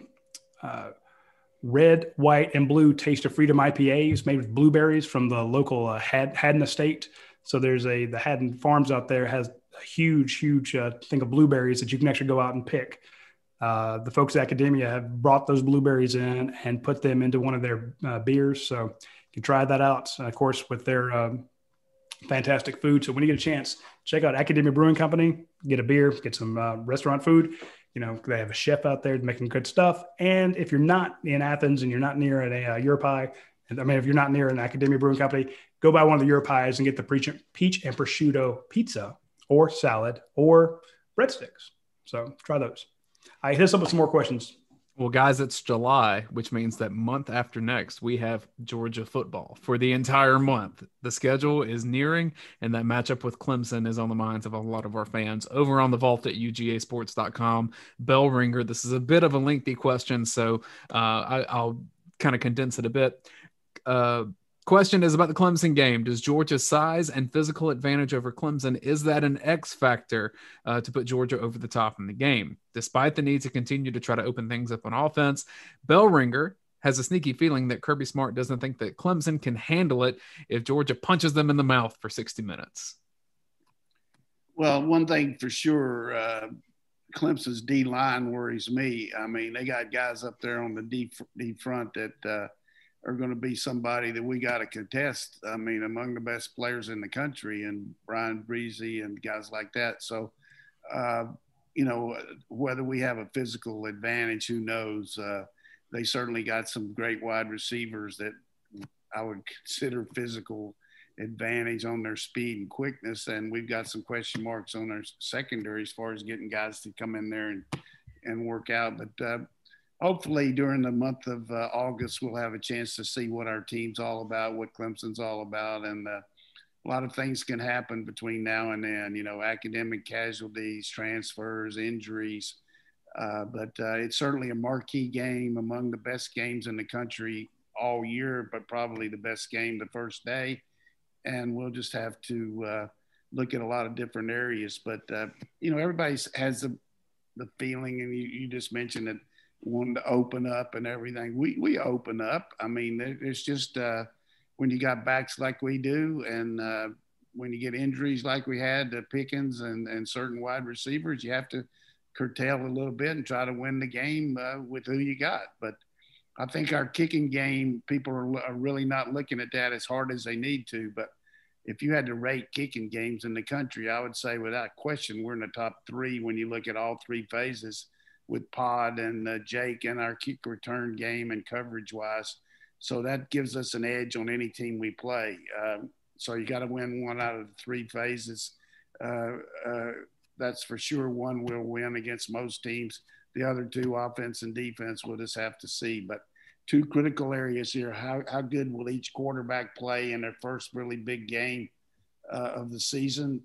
Speaker 3: red, white, and blue Taste of Freedom IPAs made with blueberries from the local Haddon Estate. So the Haddon Farms out there has a huge thing of blueberries that you can actually go out and pick. The folks at Academia have brought those blueberries in and put them into one of their beers. So you can try that out, of course, with their fantastic food. So when you get a chance, check out Academia Brewing Company, get a beer, get some restaurant food. They have a chef out there making good stuff. And if you're not in Athens and you're not near a Europie, if you're not near an Academia Brewing Company, go by one of the Europies and get the peach and prosciutto pizza or salad or breadsticks. So try those. I hit us up with some more questions.
Speaker 1: Well, guys, it's July, which means that month after next, we have Georgia football for the entire month. The schedule is nearing, and that matchup with Clemson is on the minds of a lot of our fans over on the vault at ugasports.com. Bell ringer. This is a bit of a lengthy question, so I'll kind of condense it a bit. Question is about the Clemson game. Does Georgia's size and physical advantage over Clemson, is that an X factor to put Georgia over the top in the game? Despite the need to continue to try to open things up on offense, Bellringer has a sneaky feeling that Kirby Smart doesn't think that Clemson can handle it if Georgia punches them in the mouth for 60 minutes.
Speaker 2: Well, one thing for sure, Clemson's D-line worries me. I mean, they got guys up there on the D front that are going to be somebody that we got to contest. I mean, among the best players in the country, and Brian Breezy and guys like that. So, whether we have a physical advantage, who knows? They certainly got some great wide receivers that I would consider physical advantage on their speed and quickness. And we've got some question marks on their secondary as far as getting guys to come in there and work out. But hopefully during the month of August, we'll have a chance to see what our team's all about, what Clemson's all about. And a lot of things can happen between now and then, academic casualties, transfers, injuries. But it's certainly a marquee game, among the best games in the country all year, but probably the best game the first day. And we'll just have to look at a lot of different areas. But, everybody has the feeling, and you just mentioned it, wanting to open up and everything. We open up. I mean, it's just when you got backs like we do, and when you get injuries like we had to Pickens and certain wide receivers, you have to curtail a little bit and try to win the game with who you got. But I think our kicking game, people are really not looking at that as hard as they need to. But if you had to rate kicking games in the country, I would say without question we're in the top three when you look at all three phases, with Pod and Jake and our kick return game and coverage wise. So that gives us an edge on any team we play. So you got to win one out of the three phases. That's for sure. One will win against most teams. The other two, offense and defense, we'll just have to see. But two critical areas here. How good will each quarterback play in their first really big game of the season,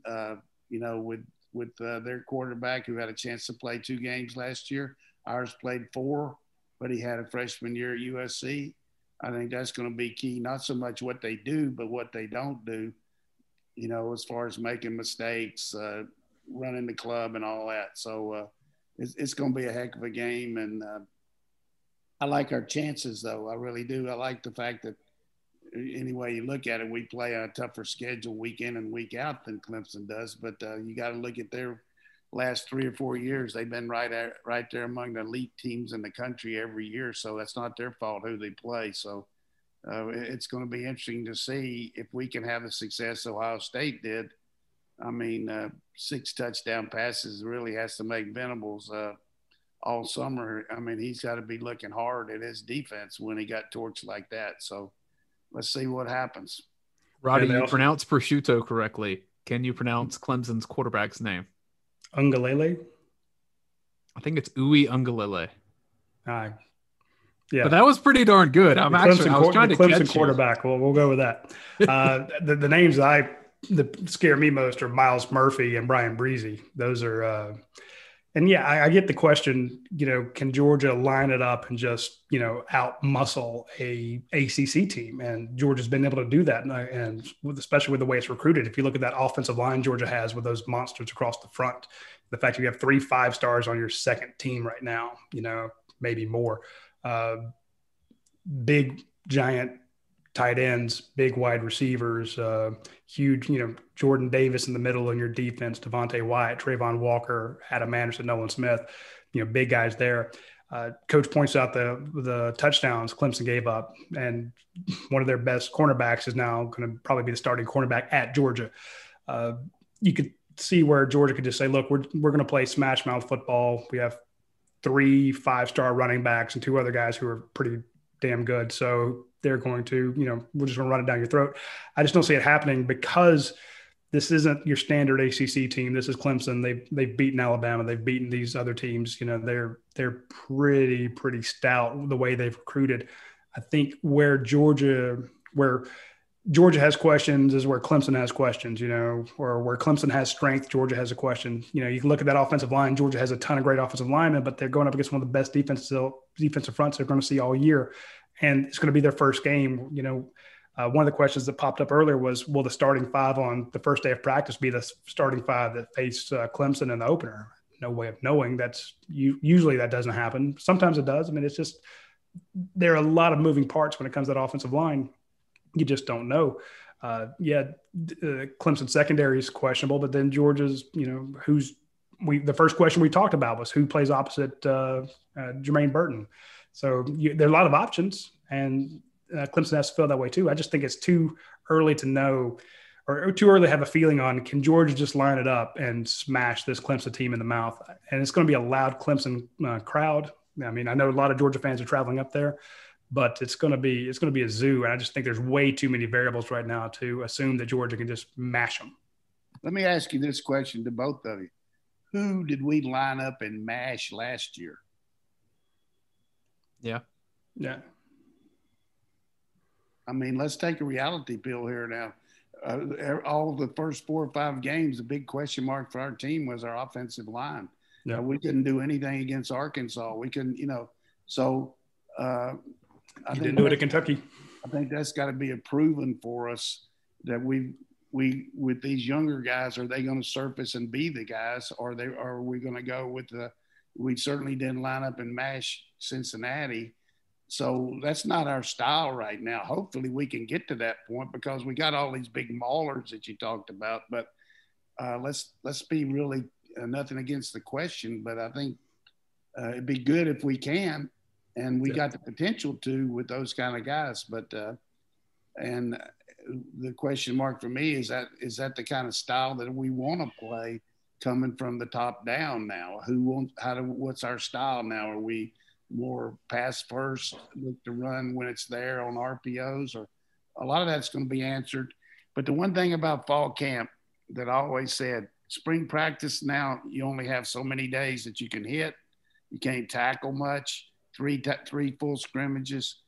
Speaker 2: with their quarterback who had a chance to play 2 games last year. Ours played 4, but he had a freshman year at USC. I think that's going to be key, not so much what they do, but what they don't do, as far as making mistakes, running the club and all that. So it's going to be a heck of a game. And I like our chances, though. I really do. I like the fact that any way you look at it, we play a tougher schedule week in and week out than Clemson does. But you got to look at their last 3 or 4 years. They've been right there among the elite teams in the country every year. So that's not their fault who they play. So it's going to be interesting to see if we can have the success Ohio State did. I mean, 6 touchdown passes really has to make Venables all summer. I mean, he's got to be looking hard at his defense when he got torched like that. So let's see what happens.
Speaker 1: Roddy, you pronounce prosciutto correctly. Can you pronounce Clemson's quarterback's name?
Speaker 3: Ungalele?
Speaker 1: I think it's Uwe Ungalele.
Speaker 3: Yeah,
Speaker 1: but that was pretty darn good. I was trying to
Speaker 3: Clemson
Speaker 1: catch
Speaker 3: quarterback. Well, we'll go with that. The names that scare me most are Miles Murphy and Brian Breezy. Those are and yeah, I get the question, can Georgia line it up and just, out muscle a ACC team? And Georgia's been able to do that. And especially with the way it's recruited, if you look at that offensive line Georgia has with those monsters across the front, the fact you have 3 5-stars on your second team right now, maybe more, big, giant tight ends, big wide receivers, huge, Jordan Davis in the middle in your defense, Devontae Wyatt, Trayvon Walker, Adam Anderson, Nolan Smith, big guys there. Coach points out the touchdowns Clemson gave up, and one of their best cornerbacks is now going to probably be the starting cornerback at Georgia. You could see where Georgia could just say, look, we're going to play smash mouth football. We have 3 5-star running backs and 2 other guys who are pretty damn good. So they're going to, we're just going to run it down your throat. I just don't see it happening because this isn't your standard ACC team. This is Clemson. They've beaten Alabama. They've beaten these other teams. They're pretty stout the way they've recruited. I think where Georgia has questions is where Clemson has questions, or where Clemson has strength, Georgia has a question. You can look at that offensive line. Georgia has a ton of great offensive linemen, but they're going up against one of the best defensive fronts they're going to see all year. And it's going to be their first game. One of the questions that popped up earlier was, will the starting 5 on the first day of practice be the starting 5 that faced Clemson in the opener? No way of knowing. Usually that doesn't happen. Sometimes it does. I mean, it's just, there are a lot of moving parts when it comes to that offensive line. You just don't know. Clemson secondary is questionable, but then Georgia's, the first question we talked about was who plays opposite Jermaine Burton. So there are a lot of options, and Clemson has to feel that way too. I just think it's too early to know, or too early to have a feeling on, can Georgia just line it up and smash this Clemson team in the mouth? And it's going to be a loud Clemson crowd. I mean, I know a lot of Georgia fans are traveling up there, but it's going to be a zoo. And I just think there's way too many variables right now to assume that Georgia can just mash them.
Speaker 2: Let me ask you this question to both of you. Who did we line up and mash last year?
Speaker 1: Yeah.
Speaker 2: I mean, let's take a reality pill here now. All the first 4 or 5 games, the big question mark for our team was our offensive line.
Speaker 3: Yeah.
Speaker 2: We couldn't do anything against Arkansas. We couldn't, so I
Speaker 3: didn't do it at Kentucky.
Speaker 2: I think that's got to be a proven for us that we with these younger guys, are they going to surface and be the guys, or are we going to go with we certainly didn't line up and mash Cincinnati. So that's not our style right now. Hopefully we can get to that point because we got all these big maulers that you talked about, but let's be really nothing against the question, but I think it'd be good if we can, and we got the potential to with those kind of guys. But and the question mark for me is that the kind of style that we want to play coming from the top down now? What's our style now? Are we more pass first, look to run when it's there on RPOs, or a lot of that's going to be answered. But the one thing about fall camp that I always said, spring practice now, you only have so many days that you can hit. You can't tackle much, three full scrimmages.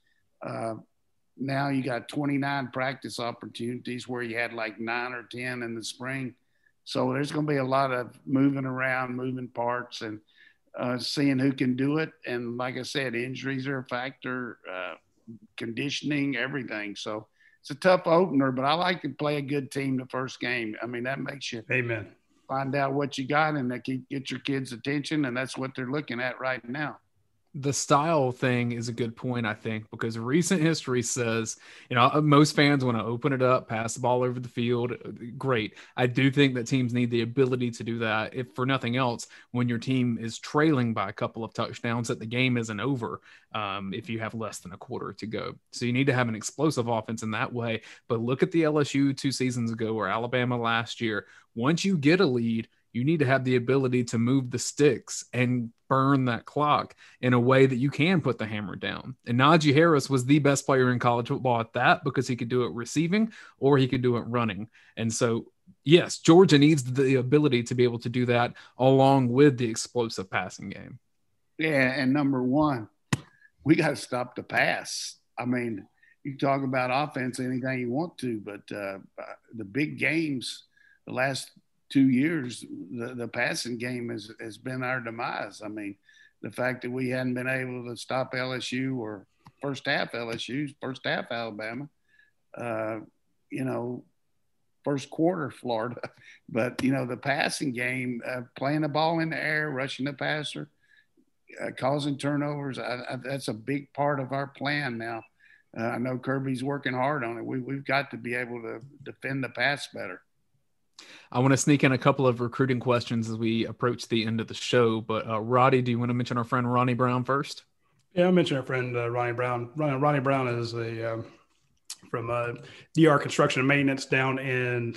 Speaker 2: Now you got 29 practice opportunities where you had like 9 or 10 in the spring. So there's going to be a lot of moving around, moving parts, and seeing who can do it. And like I said, injuries are a factor, conditioning, everything. So it's a tough opener, but I like to play a good team the first game. I mean, that makes you find out what you got, and that can get your kids' attention, and that's what they're looking at right now.
Speaker 1: The style thing is a good point, I think, because recent history says, most fans want to open it up, pass the ball over the field. Great. I do think that teams need the ability to do that, if for nothing else, when your team is trailing by a couple of touchdowns, that the game isn't over if you have less than a quarter to go. So you need to have an explosive offense in that way. But look at the LSU 2 seasons ago or Alabama last year. Once you get a lead, you need to have the ability to move the sticks and burn that clock in a way that you can put the hammer down. And Najee Harris was the best player in college football at that, because he could do it receiving or he could do it running. And so, yes, Georgia needs the ability to be able to do that along with the explosive passing game.
Speaker 2: Yeah, and number one, we got to stop the pass. I mean, you talk about offense anything you want to, but the big games, the last 2 years, the passing game has been our demise. I mean, the fact that we hadn't been able to stop LSU or first half Alabama, first quarter Florida. But, the passing game, playing the ball in the air, rushing the passer, causing turnovers, that's a big part of our plan now. I know Kirby's working hard on it. We've got to be able to defend the pass better.
Speaker 1: I want to sneak in a couple of recruiting questions as we approach the end of the show. But Roddy, do you want to mention our friend Ronnie Brown first?
Speaker 3: Yeah, I'll mention our friend Ronnie Brown. Ronnie Brown is from DR Construction and Maintenance down in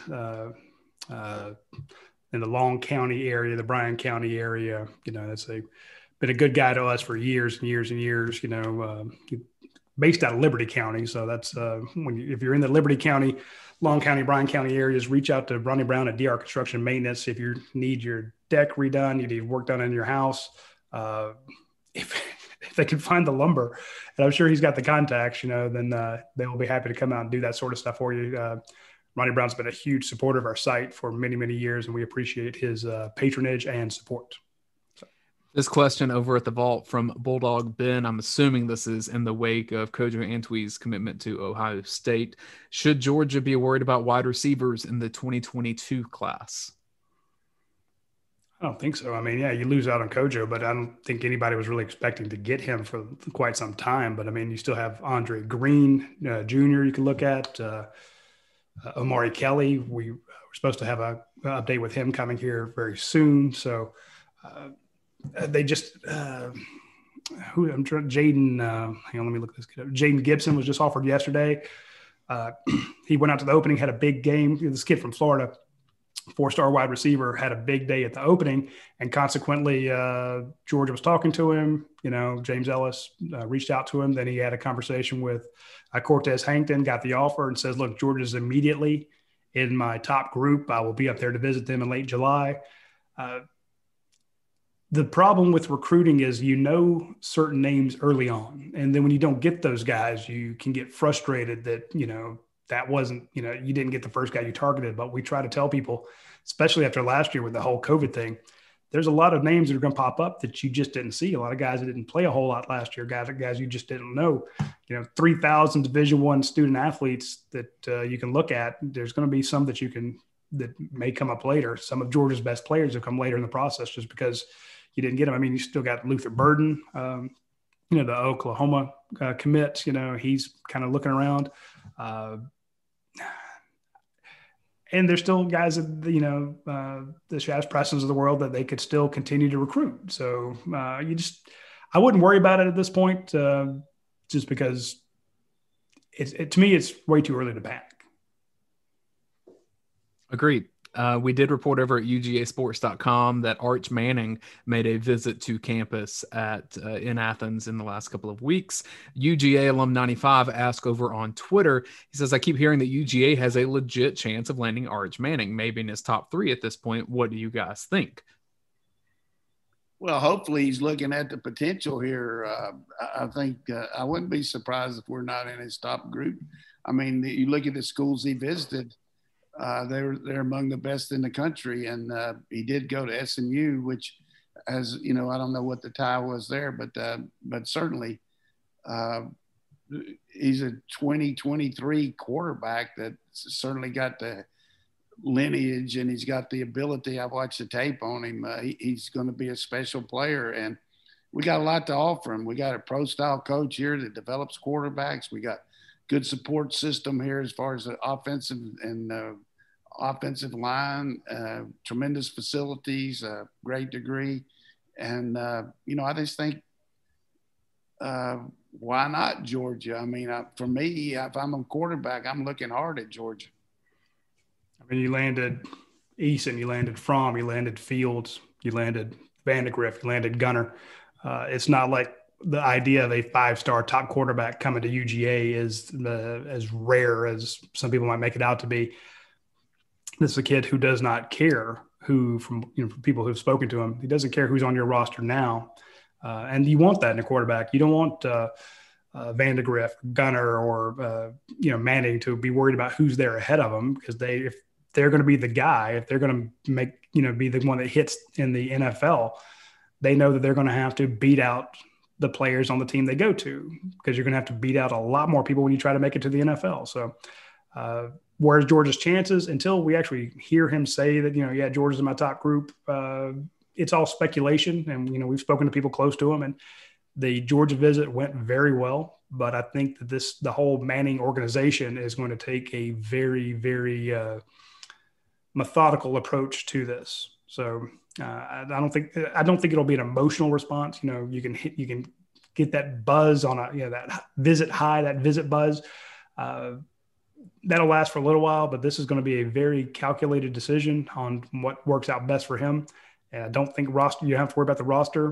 Speaker 3: the Long County area, the Bryan County area. It's a been a good guy to us for years and years and years. Based out of Liberty County, so that's if you're in the Liberty County, Long County, Bryan County areas, reach out to Ronnie Brown at DR Construction and Maintenance if you need your deck redone, you need work done in your house. If they can find the lumber, and I'm sure he's got the contacts, then they will be happy to come out and do that sort of stuff for you. Ronnie Brown's been a huge supporter of our site for many, many years, and we appreciate his patronage and support.
Speaker 1: This question over at the Vault from Bulldog Ben, I'm assuming this is in the wake of Kojo Antwi's commitment to Ohio State. Should Georgia be worried about wide receivers in the 2022 class?
Speaker 3: I don't think so. I mean, yeah, you lose out on Kojo, but I don't think anybody was really expecting to get him for quite some time. But, I mean, you still have Andre Green Jr. you can look at, Omari Kelly. We're supposed to have an update with him coming here very soon. So, they just Jaden. Hang on, let me look this kid up. Jaden Gibson was just offered yesterday. He went out to the opening, had a big game. This kid from Florida, 4-star wide receiver, had a big day at the opening, and consequently, Georgia was talking to him. James Ellis reached out to him. Then he had a conversation with Cortez Hankton, got the offer, and says, "Look, Georgia's immediately in my top group. I will be up there to visit them in late July." The problem with recruiting is certain names early on. And then when you don't get those guys, you can get frustrated that, that wasn't, you didn't get the first guy you targeted. But we try to tell people, especially after last year with the whole COVID thing, there's a lot of names that are going to pop up that you just didn't see. A lot of guys that didn't play a whole lot last year, guys you just didn't know. 3,000 Division I student athletes that you can look at. There's going to be some that may come up later. Some of Georgia's best players have come later in the process just because you didn't get him. I mean, you still got Luther Burden, the Oklahoma commit. He's kind of looking around. And there's still guys that, the Shaz Prestons of the world that they could still continue to recruit. So I wouldn't worry about it at this point just because to me, it's way too early to panic.
Speaker 1: Agreed. We did report over at UGAsports.com that Arch Manning made a visit to campus in Athens in the last couple of weeks. UGA alum 95 asked over on Twitter. He says, "I keep hearing that UGA has a legit chance of landing Arch Manning, maybe in his top 3 at this point. What do you guys think?"
Speaker 2: Well, hopefully he's looking at the potential here. I think I wouldn't be surprised if we're not in his top group. I mean, you look at the schools he visited. They're among the best in the country, and he did go to SMU, which, as I don't know what the tie was there, but certainly he's a 2023 quarterback that certainly got the lineage and he's got the ability. I've watched the tape on him. He's going to be a special player, and we got a lot to offer him. We got a pro-style coach here that develops quarterbacks. We got good support system here as far as the offensive and offensive line, tremendous facilities, great degree. And, I just think, why not Georgia? I mean, for me, if I'm a quarterback, I'm looking hard at Georgia.
Speaker 3: I mean, you landed Eason, you landed Fromm, you landed Fields, you landed Vandegrift, you landed Gunner. It's not like the idea of a 5-star top quarterback coming to UGA is as rare as some people might make it out to be. This is a kid who does not care from people who've spoken to him. He doesn't care who's on your roster now. And you want that in a quarterback. You don't want Vandegrift, Gunner, or Manning to be worried about who's there ahead of them, because if they're going to be the guy, if they're going to make be the one that hits in the NFL, they know that they're going to have to beat out the players on the team they go to, because you're going to have to beat out a lot more people when you try to make it to the NFL. So where's Georgia's chances? Until we actually hear him say that, Georgia's in my top group, it's all speculation. And, we've spoken to people close to him, and the Georgia visit went very well. But I think that the whole Manning organization is going to take a very, very methodical approach to this. So I don't think it'll be an emotional response. You can get that buzz on that visit high, that visit buzz. That'll last for a little while, but this is going to be a very calculated decision on what works out best for him. And I don't think you have to worry about the roster.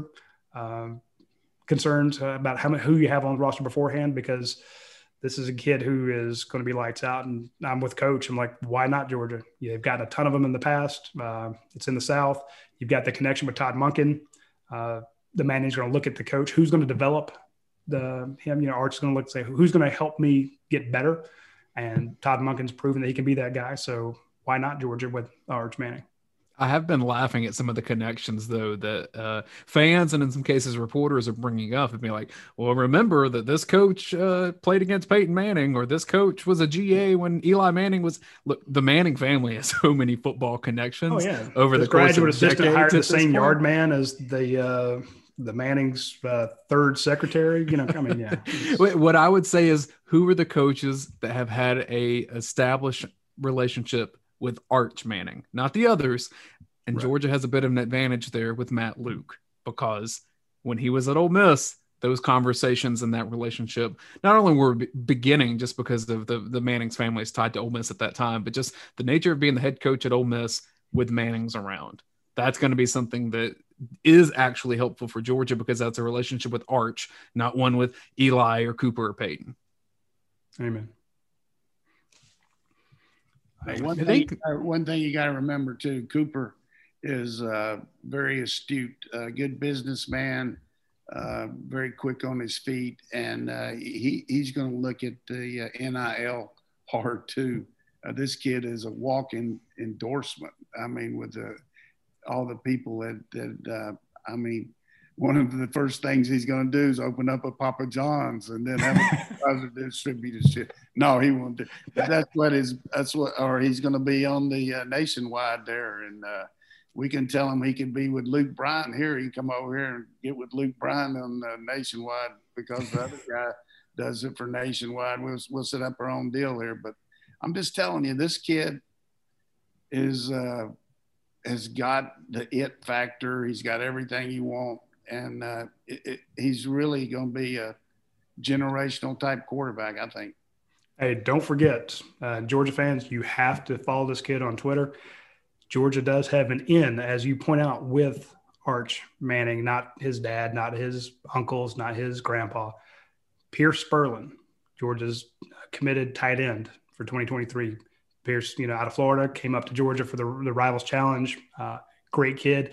Speaker 3: concerns about who you have on the roster beforehand, because this is a kid who is going to be lights out. And I'm with Coach. I'm like, why not Georgia? They've gotten a ton of them in the past. It's in the South. You've got the connection with Todd Monken. The Manning's going to look at the coach. Who's going to develop him? Arch's going to look and say, who's going to help me get better? And Todd Monken's proven that he can be that guy. So why not Georgia with Arch Manning?
Speaker 1: I have been laughing at some of the connections, though, that fans and in some cases reporters are bringing up and being like, well, remember that this coach played against Peyton Manning, or this coach was a GA when Eli Manning was. Look, the Manning family has so many football connections over the course of
Speaker 3: graduate assistant hired the same
Speaker 1: point.
Speaker 3: Yard man as the Manning's third secretary. Yeah.
Speaker 1: What I would say is, who are the coaches that have had a established relationship with Arch Manning, not the others? And right. Georgia has a bit of an advantage there with Matt Luke, because when he was at Ole Miss, those conversations and that relationship not only were beginning just because of the Manning's family is tied to Ole Miss at that time, but just the nature of being the head coach at Ole Miss with Manning's around. That's going to be something that is actually helpful for Georgia, because that's a relationship with Arch, not one with Eli or Cooper or Peyton.
Speaker 3: Amen.
Speaker 2: One thing you got to remember too, Cooper is very astute, good businessman, very quick on his feet, and he's going to look at the NIL hard too. This kid is a walking endorsement. I mean, with all the people that one of the first things he's going to do is open up a Papa John's and then have a distributed shit. No, he won't do. Or he's going to be on the Nationwide there, and we can tell him he can be with Luke Bryan here. He can come over here and get with Luke Bryan on Nationwide, because the other guy does it for Nationwide. We'll set up our own deal here. But I'm just telling you, this kid has got the it factor. He's got everything you want. And he's really going to be a generational type quarterback, I think.
Speaker 3: Hey, don't forget, Georgia fans, you have to follow this kid on Twitter. Georgia does have an in, as you point out, with Arch Manning, not his dad, not his uncles, not his grandpa. Pierce Spurlin, Georgia's committed tight end for 2023. Pierce, out of Florida, came up to Georgia for the Rivals Challenge. Great kid.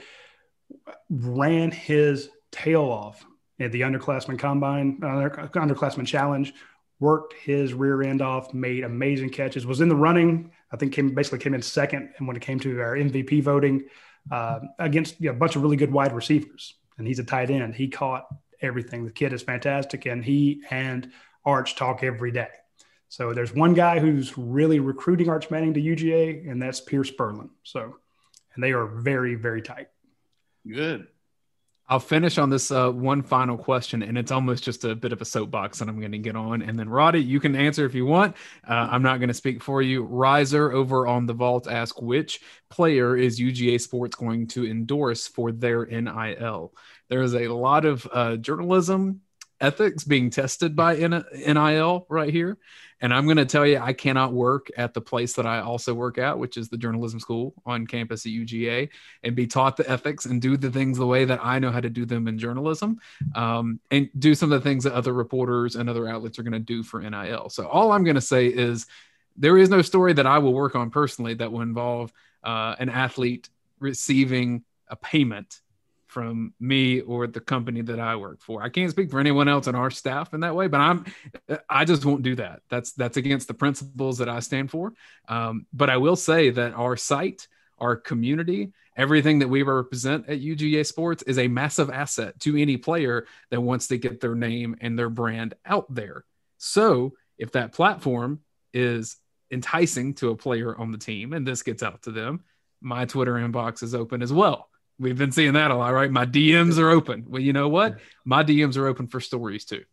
Speaker 3: Ran his tail off at the underclassmen combine, underclassmen challenge, worked his rear end off, made amazing catches, was in the running. I think came in second. And when it came to our MVP voting against a bunch of really good wide receivers, and he's a tight end, he caught everything. The kid is fantastic. And he and Arch talk every day. So there's one guy who's really recruiting Arch Manning to UGA, and that's Pierce Spurlin. And they are very, very tight.
Speaker 2: Good.
Speaker 1: I'll finish on this one final question, and it's almost just a bit of a soapbox that I'm going to get on. And then, Roddy, you can answer if you want. I'm not going to speak for you. Riser over on The Vault asked, which player is UGA Sports going to endorse for their NIL? There is a lot of journalism ethics being tested by NIL right here. And I'm going to tell you, I cannot work at the place that I also work at, which is the journalism school on campus at UGA, and be taught the ethics and do the things the way that I know how to do them in journalism, and do some of the things that other reporters and other outlets are going to do for NIL. So all I'm going to say is there is no story that I will work on personally that will involve an athlete receiving a payment from me or the company that I work for. I can't speak for anyone else on our staff in that way, but I just won't do that. That's against the principles that I stand for. But I will say that our site, our community, everything that we represent at UGA Sports is a massive asset to any player that wants to get their name and their brand out there. So if that platform is enticing to a player on the team and this gets out to them, my Twitter inbox is open as well. We've been seeing that a lot, right? My DMs are open. Well, you know what? My DMs are open for stories too.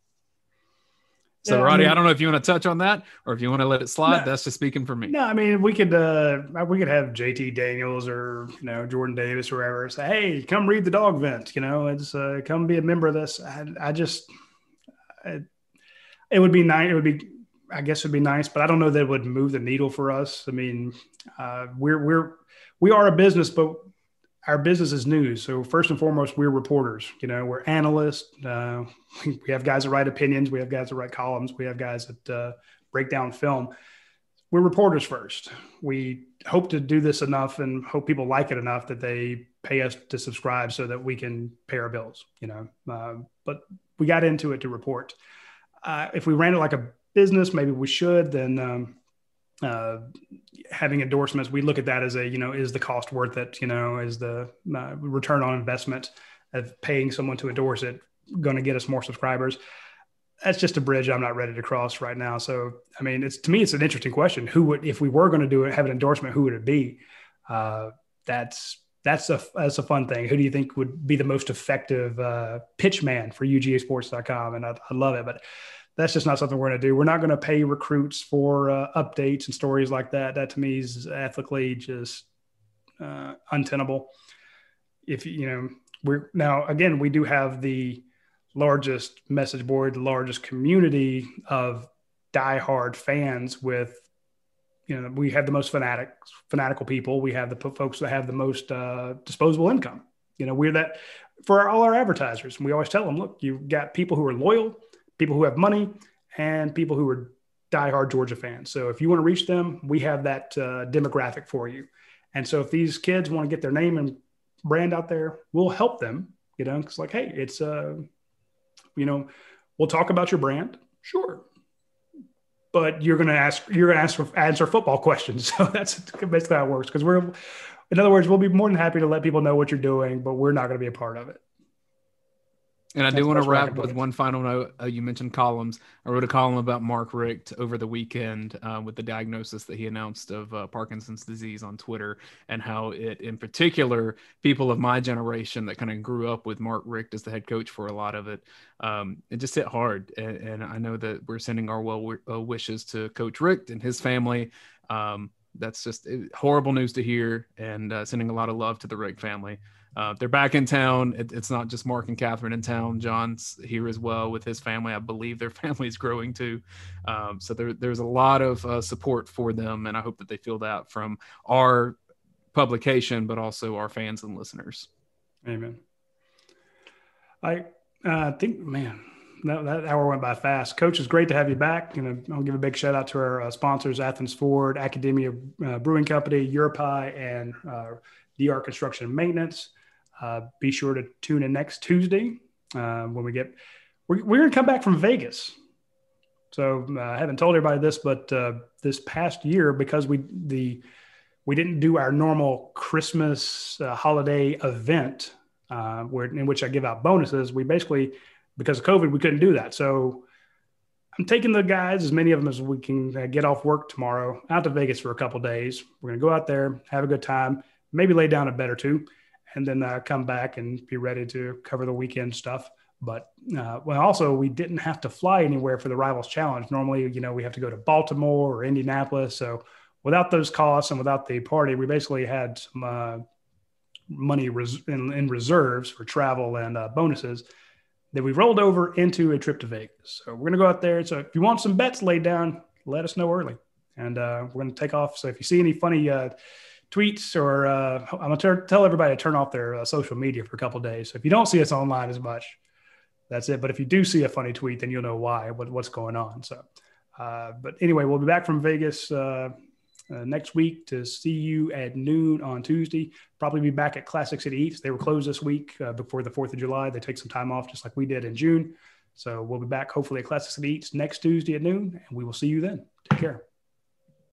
Speaker 1: So, yeah, Roddy, I don't know if you want to touch on that or if you want to let it slide. No, that's just speaking for me.
Speaker 3: No, I mean, we could have JT Daniels or, Jordan Davis or whoever say, hey, come read the dog vent, it's come be a member of this. It would be nice. I guess it'd be nice, but I don't know that it would move the needle for us. I mean, we are a business, but our business is news. So first and foremost, we're reporters. We're analysts. We have guys that write opinions. We have guys that write columns. We have guys that break down film. We're reporters first. We hope to do this enough and hope people like it enough that they pay us to subscribe so that we can pay our bills. But we got into it to report. If we ran it like a business, maybe we should. Then having endorsements, we look at that as is the cost worth it? Is the return on investment of paying someone to endorse it going to get us more subscribers? That's just a bridge I'm not ready to cross right now. So, I mean, to me, it's an interesting question. Who would, if we were going to do it, have an endorsement, who would it be? That's a fun thing. Who do you think would be the most effective pitch man for UGAsports.com? And I love it, but that's just not something we're going to do. We're not going to pay recruits for updates and stories like that. That to me is ethically just untenable. We do have the largest message board, the largest community of diehard fans with, we have the most fanatical people. We have the folks that have the most disposable income. We're that for all our advertisers. And we always tell them, look, you've got people who are loyal, people who have money, and people who are diehard Georgia fans. So if you want to reach them, we have that demographic for you. And so if these kids want to get their name and brand out there, we'll help them, it's like, hey, it's, we'll talk about your brand. Sure. But you're going to answer football questions. So that's basically how it works. Because in other words, we'll be more than happy to let people know what you're doing, but we're not going to be a part of it.
Speaker 1: And I do want to wrap with one final note. You mentioned columns. I wrote a column about Mark Richt over the weekend with the diagnosis that he announced of Parkinson's disease on Twitter, and how it, in particular, people of my generation that kind of grew up with Mark Richt as the head coach for a lot of it, it just hit hard. And I know that we're sending our well wishes to Coach Richt and his family. That's just horrible news to hear, and sending a lot of love to the Richt family. They're back in town. It's not just Mark and Catherine in town. John's here as well with his family. I believe their family is growing too. So there's a lot of support for them, and I hope that they feel that from our publication, but also our fans and listeners.
Speaker 3: Amen. I think, man, that hour went by fast. Coach, it's great to have you back. I'll give a big shout out to our sponsors, Athens Ford, Academia Brewing Company, Europi, and DR Construction and Maintenance. Be sure to tune in next Tuesday when we're going to come back from Vegas. So I haven't told everybody this, but this past year, because we didn't do our normal Christmas holiday event in which I give out bonuses, we basically, because of COVID, we couldn't do that. So I'm taking the guys, as many of them as we can get off work tomorrow, out to Vegas for a couple of days. We're going to go out there, have a good time, maybe lay down a bet or two, and then come back and be ready to cover the weekend stuff. But also, we didn't have to fly anywhere for the Rivals Challenge. Normally, we have to go to Baltimore or Indianapolis. So without those costs and without the party, we basically had some money in reserves for travel and bonuses that we rolled over into a trip to Vegas. So we're going to go out there. So if you want some bets laid down, let us know early. And we're going to take off. So if you see any funny tweets, or I'm going to tell everybody to turn off their social media for a couple of days. So if you don't see us online as much, that's it. But if you do see a funny tweet, then you'll know why, what's going on. So, but anyway, we'll be back from Vegas next week to see you at noon on Tuesday. Probably be back at Classic City Eats. They were closed this week before the 4th of July. They take some time off just like we did in June. So we'll be back hopefully at Classic City Eats next Tuesday at noon, and we will see you then. Take care.